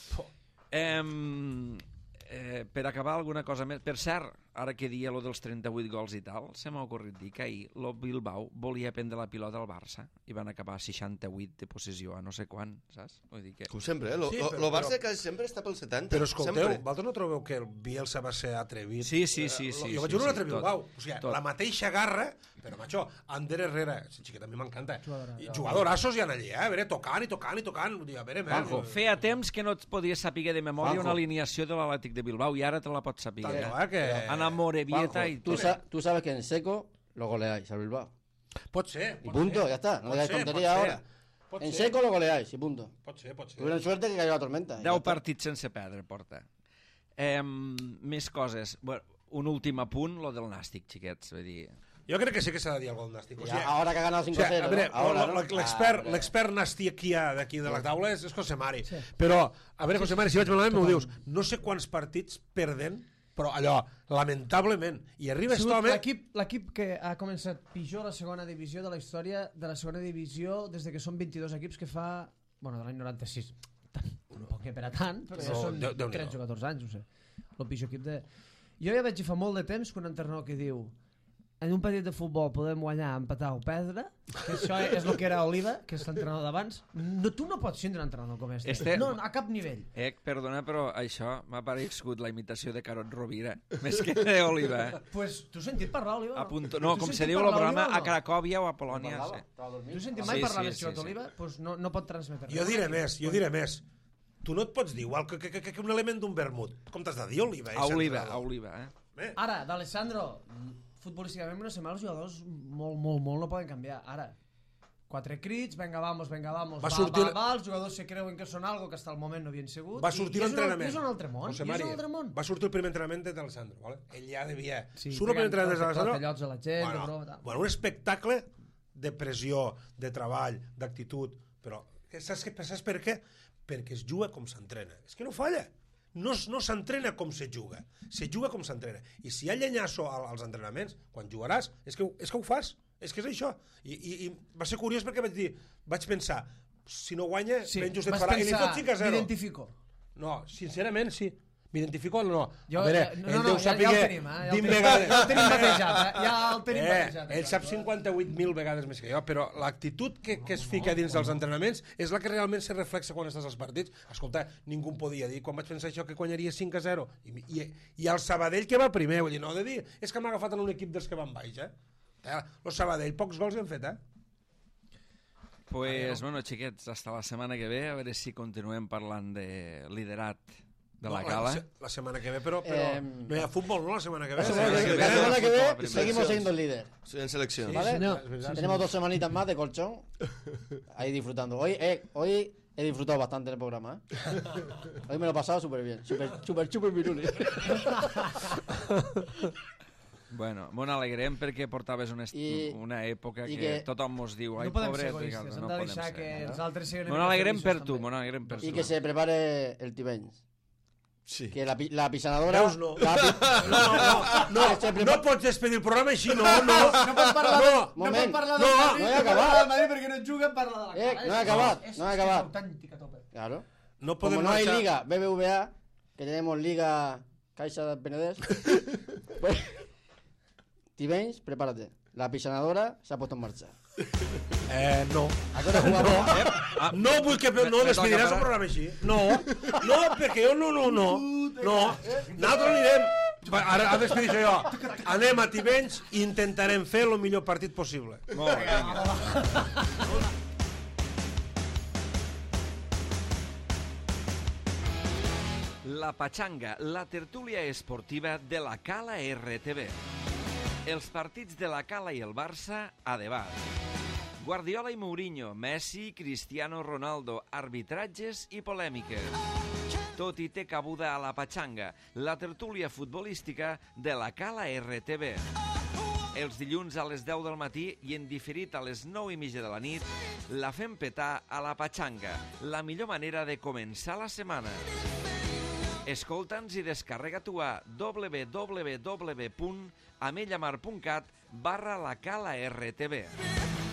Em, eh, per acabar alguna cosa més... Per cert, ara que dia lo dels trenta-vuit gols i tal, se m'ha ocorrit dir que ahir lo Bilbao volia prendre la pilota al Barça i van acabar seixanta-vuit de possessió a no sé quan, saps? Vull dir que... Com sempre, eh? Lo, Sí, lo, però- lo Barça però- que sempre està pel setanta. però escolteu, sempre. vosaltres no trobeu que el Bielsa va ser atrevit? Sí, sí, sí, Eh, sí, Jo vaig sí, veure un altre sí, Bilbao. tot, O sigui, tot. la mateixa garra, però, macho, Ander Herrera, sí, xiquet, a mi m'encanta. Jugadorazo. I Jugadorassos hi ha allà, eh? A veure, tocant i tocant i tocant. Vull dir, a veure, Juanjo, men, feia temps que no et podies saber de memòria Juanjo. una alineació de l'Atlètic de Bilbao i ara te la pots saber. Tant, Eh? eh, que... Ana Morevieta Juanjo, i tú, tot. sa- tú sabes que en seco lo goleáis al Bilbao. Pot ser, Y pot punto, ser. ya está. No Pot digáis ser, tontería pot ser. ahora. Pot En ser. seco lo goleáis y punto. Pot ser, pot ser. Tuvieron suerte que cayó la tormenta. y ya Deu está. partits sense perdre, porta. Eh, més coses. Bueno, un últim apunt, lo del Nàstic, xiquets. Vull dir... Jo crec que sí que s'ha de dir alguna cosa del Nàstic. O Ya, sigui, ahora que ha ganado o cinco sigui, cero. a veure, ¿no? Ahora, ¿no? l'expert Ah, hombre. l'expert nàstiquià d'aquí de la taula és, és José Mari. Però, a veure, José Mari, si vaig malament m'ho dius. No sé quants partits perden, però allò, lamentablement. I arriba Ha aquest sigut home... l'equip l'equip que ha començat pitjor la segona divisió de la història de la segona divisió des de que són vint-i-dos equips que fa... Bueno, de l'any noranta-sis. Tampoc que per a tant, però ja No, són Déu- Déu-n'hi-do. tretze o catorze anys, no sé. El pitjor equip de... Jo ja veig fa molt de temps que un entrenador que diu en un partit de futbol podem guanyar, empatar o perdre, que això és el que era Oliva, que és l'entrenador d'abans. No, tu no pots ser un entrenador com este. Este- No, no, a cap nivell. Eh, perdona, però això m'ha paregut la imitació de Carot Rovira, més que d'Oliva. Eh? Pues, tu has sentit parlar, Oliva? A punto, no, Tu com has se sentit diu el parlar, programa, Oliva, o a Cracòvia o a Polònia. Parlava, Sí. estava dormint. Tu has sentit Sí, mai sí, parlar sí, més sí, Xot sí. Oliva? Pues no, no pot transmetre. Jo diré més, jo diré més. Tu no et pots dir igual que, que, que, que un element d'un vermut. Com t'has de dir, Oliva? A Oliva, a Oliva, eh? Eh? Ara, d'Alessandro, futbolísticament no sé mal, els jugadors molt, molt, molt no poden canviar. Ara, quatre crits, venga, vamos, venga, vamos, Va va, sortir- va, va, els jugadors se creuen que són algo que hasta el moment no havien sigut. Va sortir i, i és un- l'entrenament. I és un altre món, José i és Mari, un altre món. va sortir el primer entrenament d'Alessandro, ¿vale? Ell ja devia... Sí, Surt el primer pegant entrenament d'Alessandro... clatellots a la gent, de broma, tal. bueno, un espectacle de pressió, de treball, d'actitud, però que saps, que, saps per què? Perquè es juga com s'entrena. És que no falla. No, es- no s'entrena com se juga, se juga com s'entrena. I si hi ha llenyasso al- als entrenaments, quan jugaràs, és que, ho- és que ho fas. És que és això. I, i, i va ser curiós perquè vaig dir, vaig pensar, si no guanya, Sí, ben justet vas farà. I li pensar, fot cinc a zero. m'identifico. No, sincerament, sí. M'identifico o no? Jo, a veure, eh, no, ell no, deu ja, saber ja el tenim, eh? Ja el vint tenim, vegades. ja el tenim batejat, eh? Ja el tenim Eh, batejat. ell sap cinquanta-vuit mil vegades més que jo, però l'actitud que, que es fica dins dels entrenaments és la que realment se reflexa quan estàs als partits. Escolta, ningú em podia dir, quan vaig pensar això, que guanyaria cinc a zero. I, i, i el Sabadell que va primer, vull dir, no de dir, és que m'ha agafat en un equip dels que van baix, eh? eh el Sabadell, pocs gols han fet, eh? Pues, bueno, xiquets, hasta la setmana que ve, a veure si continuem parlant de liderat de la No, gala. La, la setmana que ve, però, però Eh, no hi ha futbol, no, la setmana que ve? La semana que que, ve, la semana que fútbol, ve primera. seguimos siendo el líder. Sí, en selección. ¿Vale? señor. Es verdad. Tenemos dos semanitas más de colchón ahí disfrutando. Hoy, eh, hoy he disfrutado bastante el programa. ¿eh? Hoy me lo he pasado súper bien. Súper, súper, súper viruli. Bueno, m'ho alegrem perquè portaves una, est I- una època i que, que- tothom mos diu ai, No podem pobret, ser egoistes, Ricardo, hem no de podem deixar ser. que els altres siguin una M'ho mica alegrem feliços per tu, també. m'ho alegrem per Y tu. que se prepare el T-Benz. Sí. que la, pi- la pisanadora... Veus, no. La pi- No, no, no, que se no, prepa- no pots despedir el programa així, no, no. No pots parlar, no, no moment. pots parlar No, del no Madrid, he no pots acabat. parlar del Madrid perquè no juga, parla de la Eh, cara. no he acabat, És- no he és que acabat. És autèntic a tope. Claro. no Como podem no hay marxar. liga B B V A, que tenemos liga Caixa del Penedès, pues, Tibenys, prepárate. La pisanadora se ha puesto en marcha. Eh, no. ¿A qué hora jugamos? Ah, No vull que... Me- No me despediràs toca el programa així. No, no, perquè jo no, no, no. No, nosaltres anirem... Va, Ara ha despedir jo. Anem a Tivenys i intentarem fer el millor partit possible. Molt bé, vinga. La Pachanga, la tertúlia esportiva de la Cala R T V. Els partits de la Cala i el Barça a debat. Guardiola i Mourinho, Messi, Cristiano Ronaldo, arbitratges i polèmiques. Tot i té cabuda a la Pachanga, la tertúlia futbolística de la Cala R T V. Els dilluns a les deu del matí i en diferit a les nou i mitja de la nit, la fem petar a la Pachanga, la millor manera de començar la setmana. Escolta'ns i descarrega tu a w w w punt amellamar punt cat barra la Cala R T V.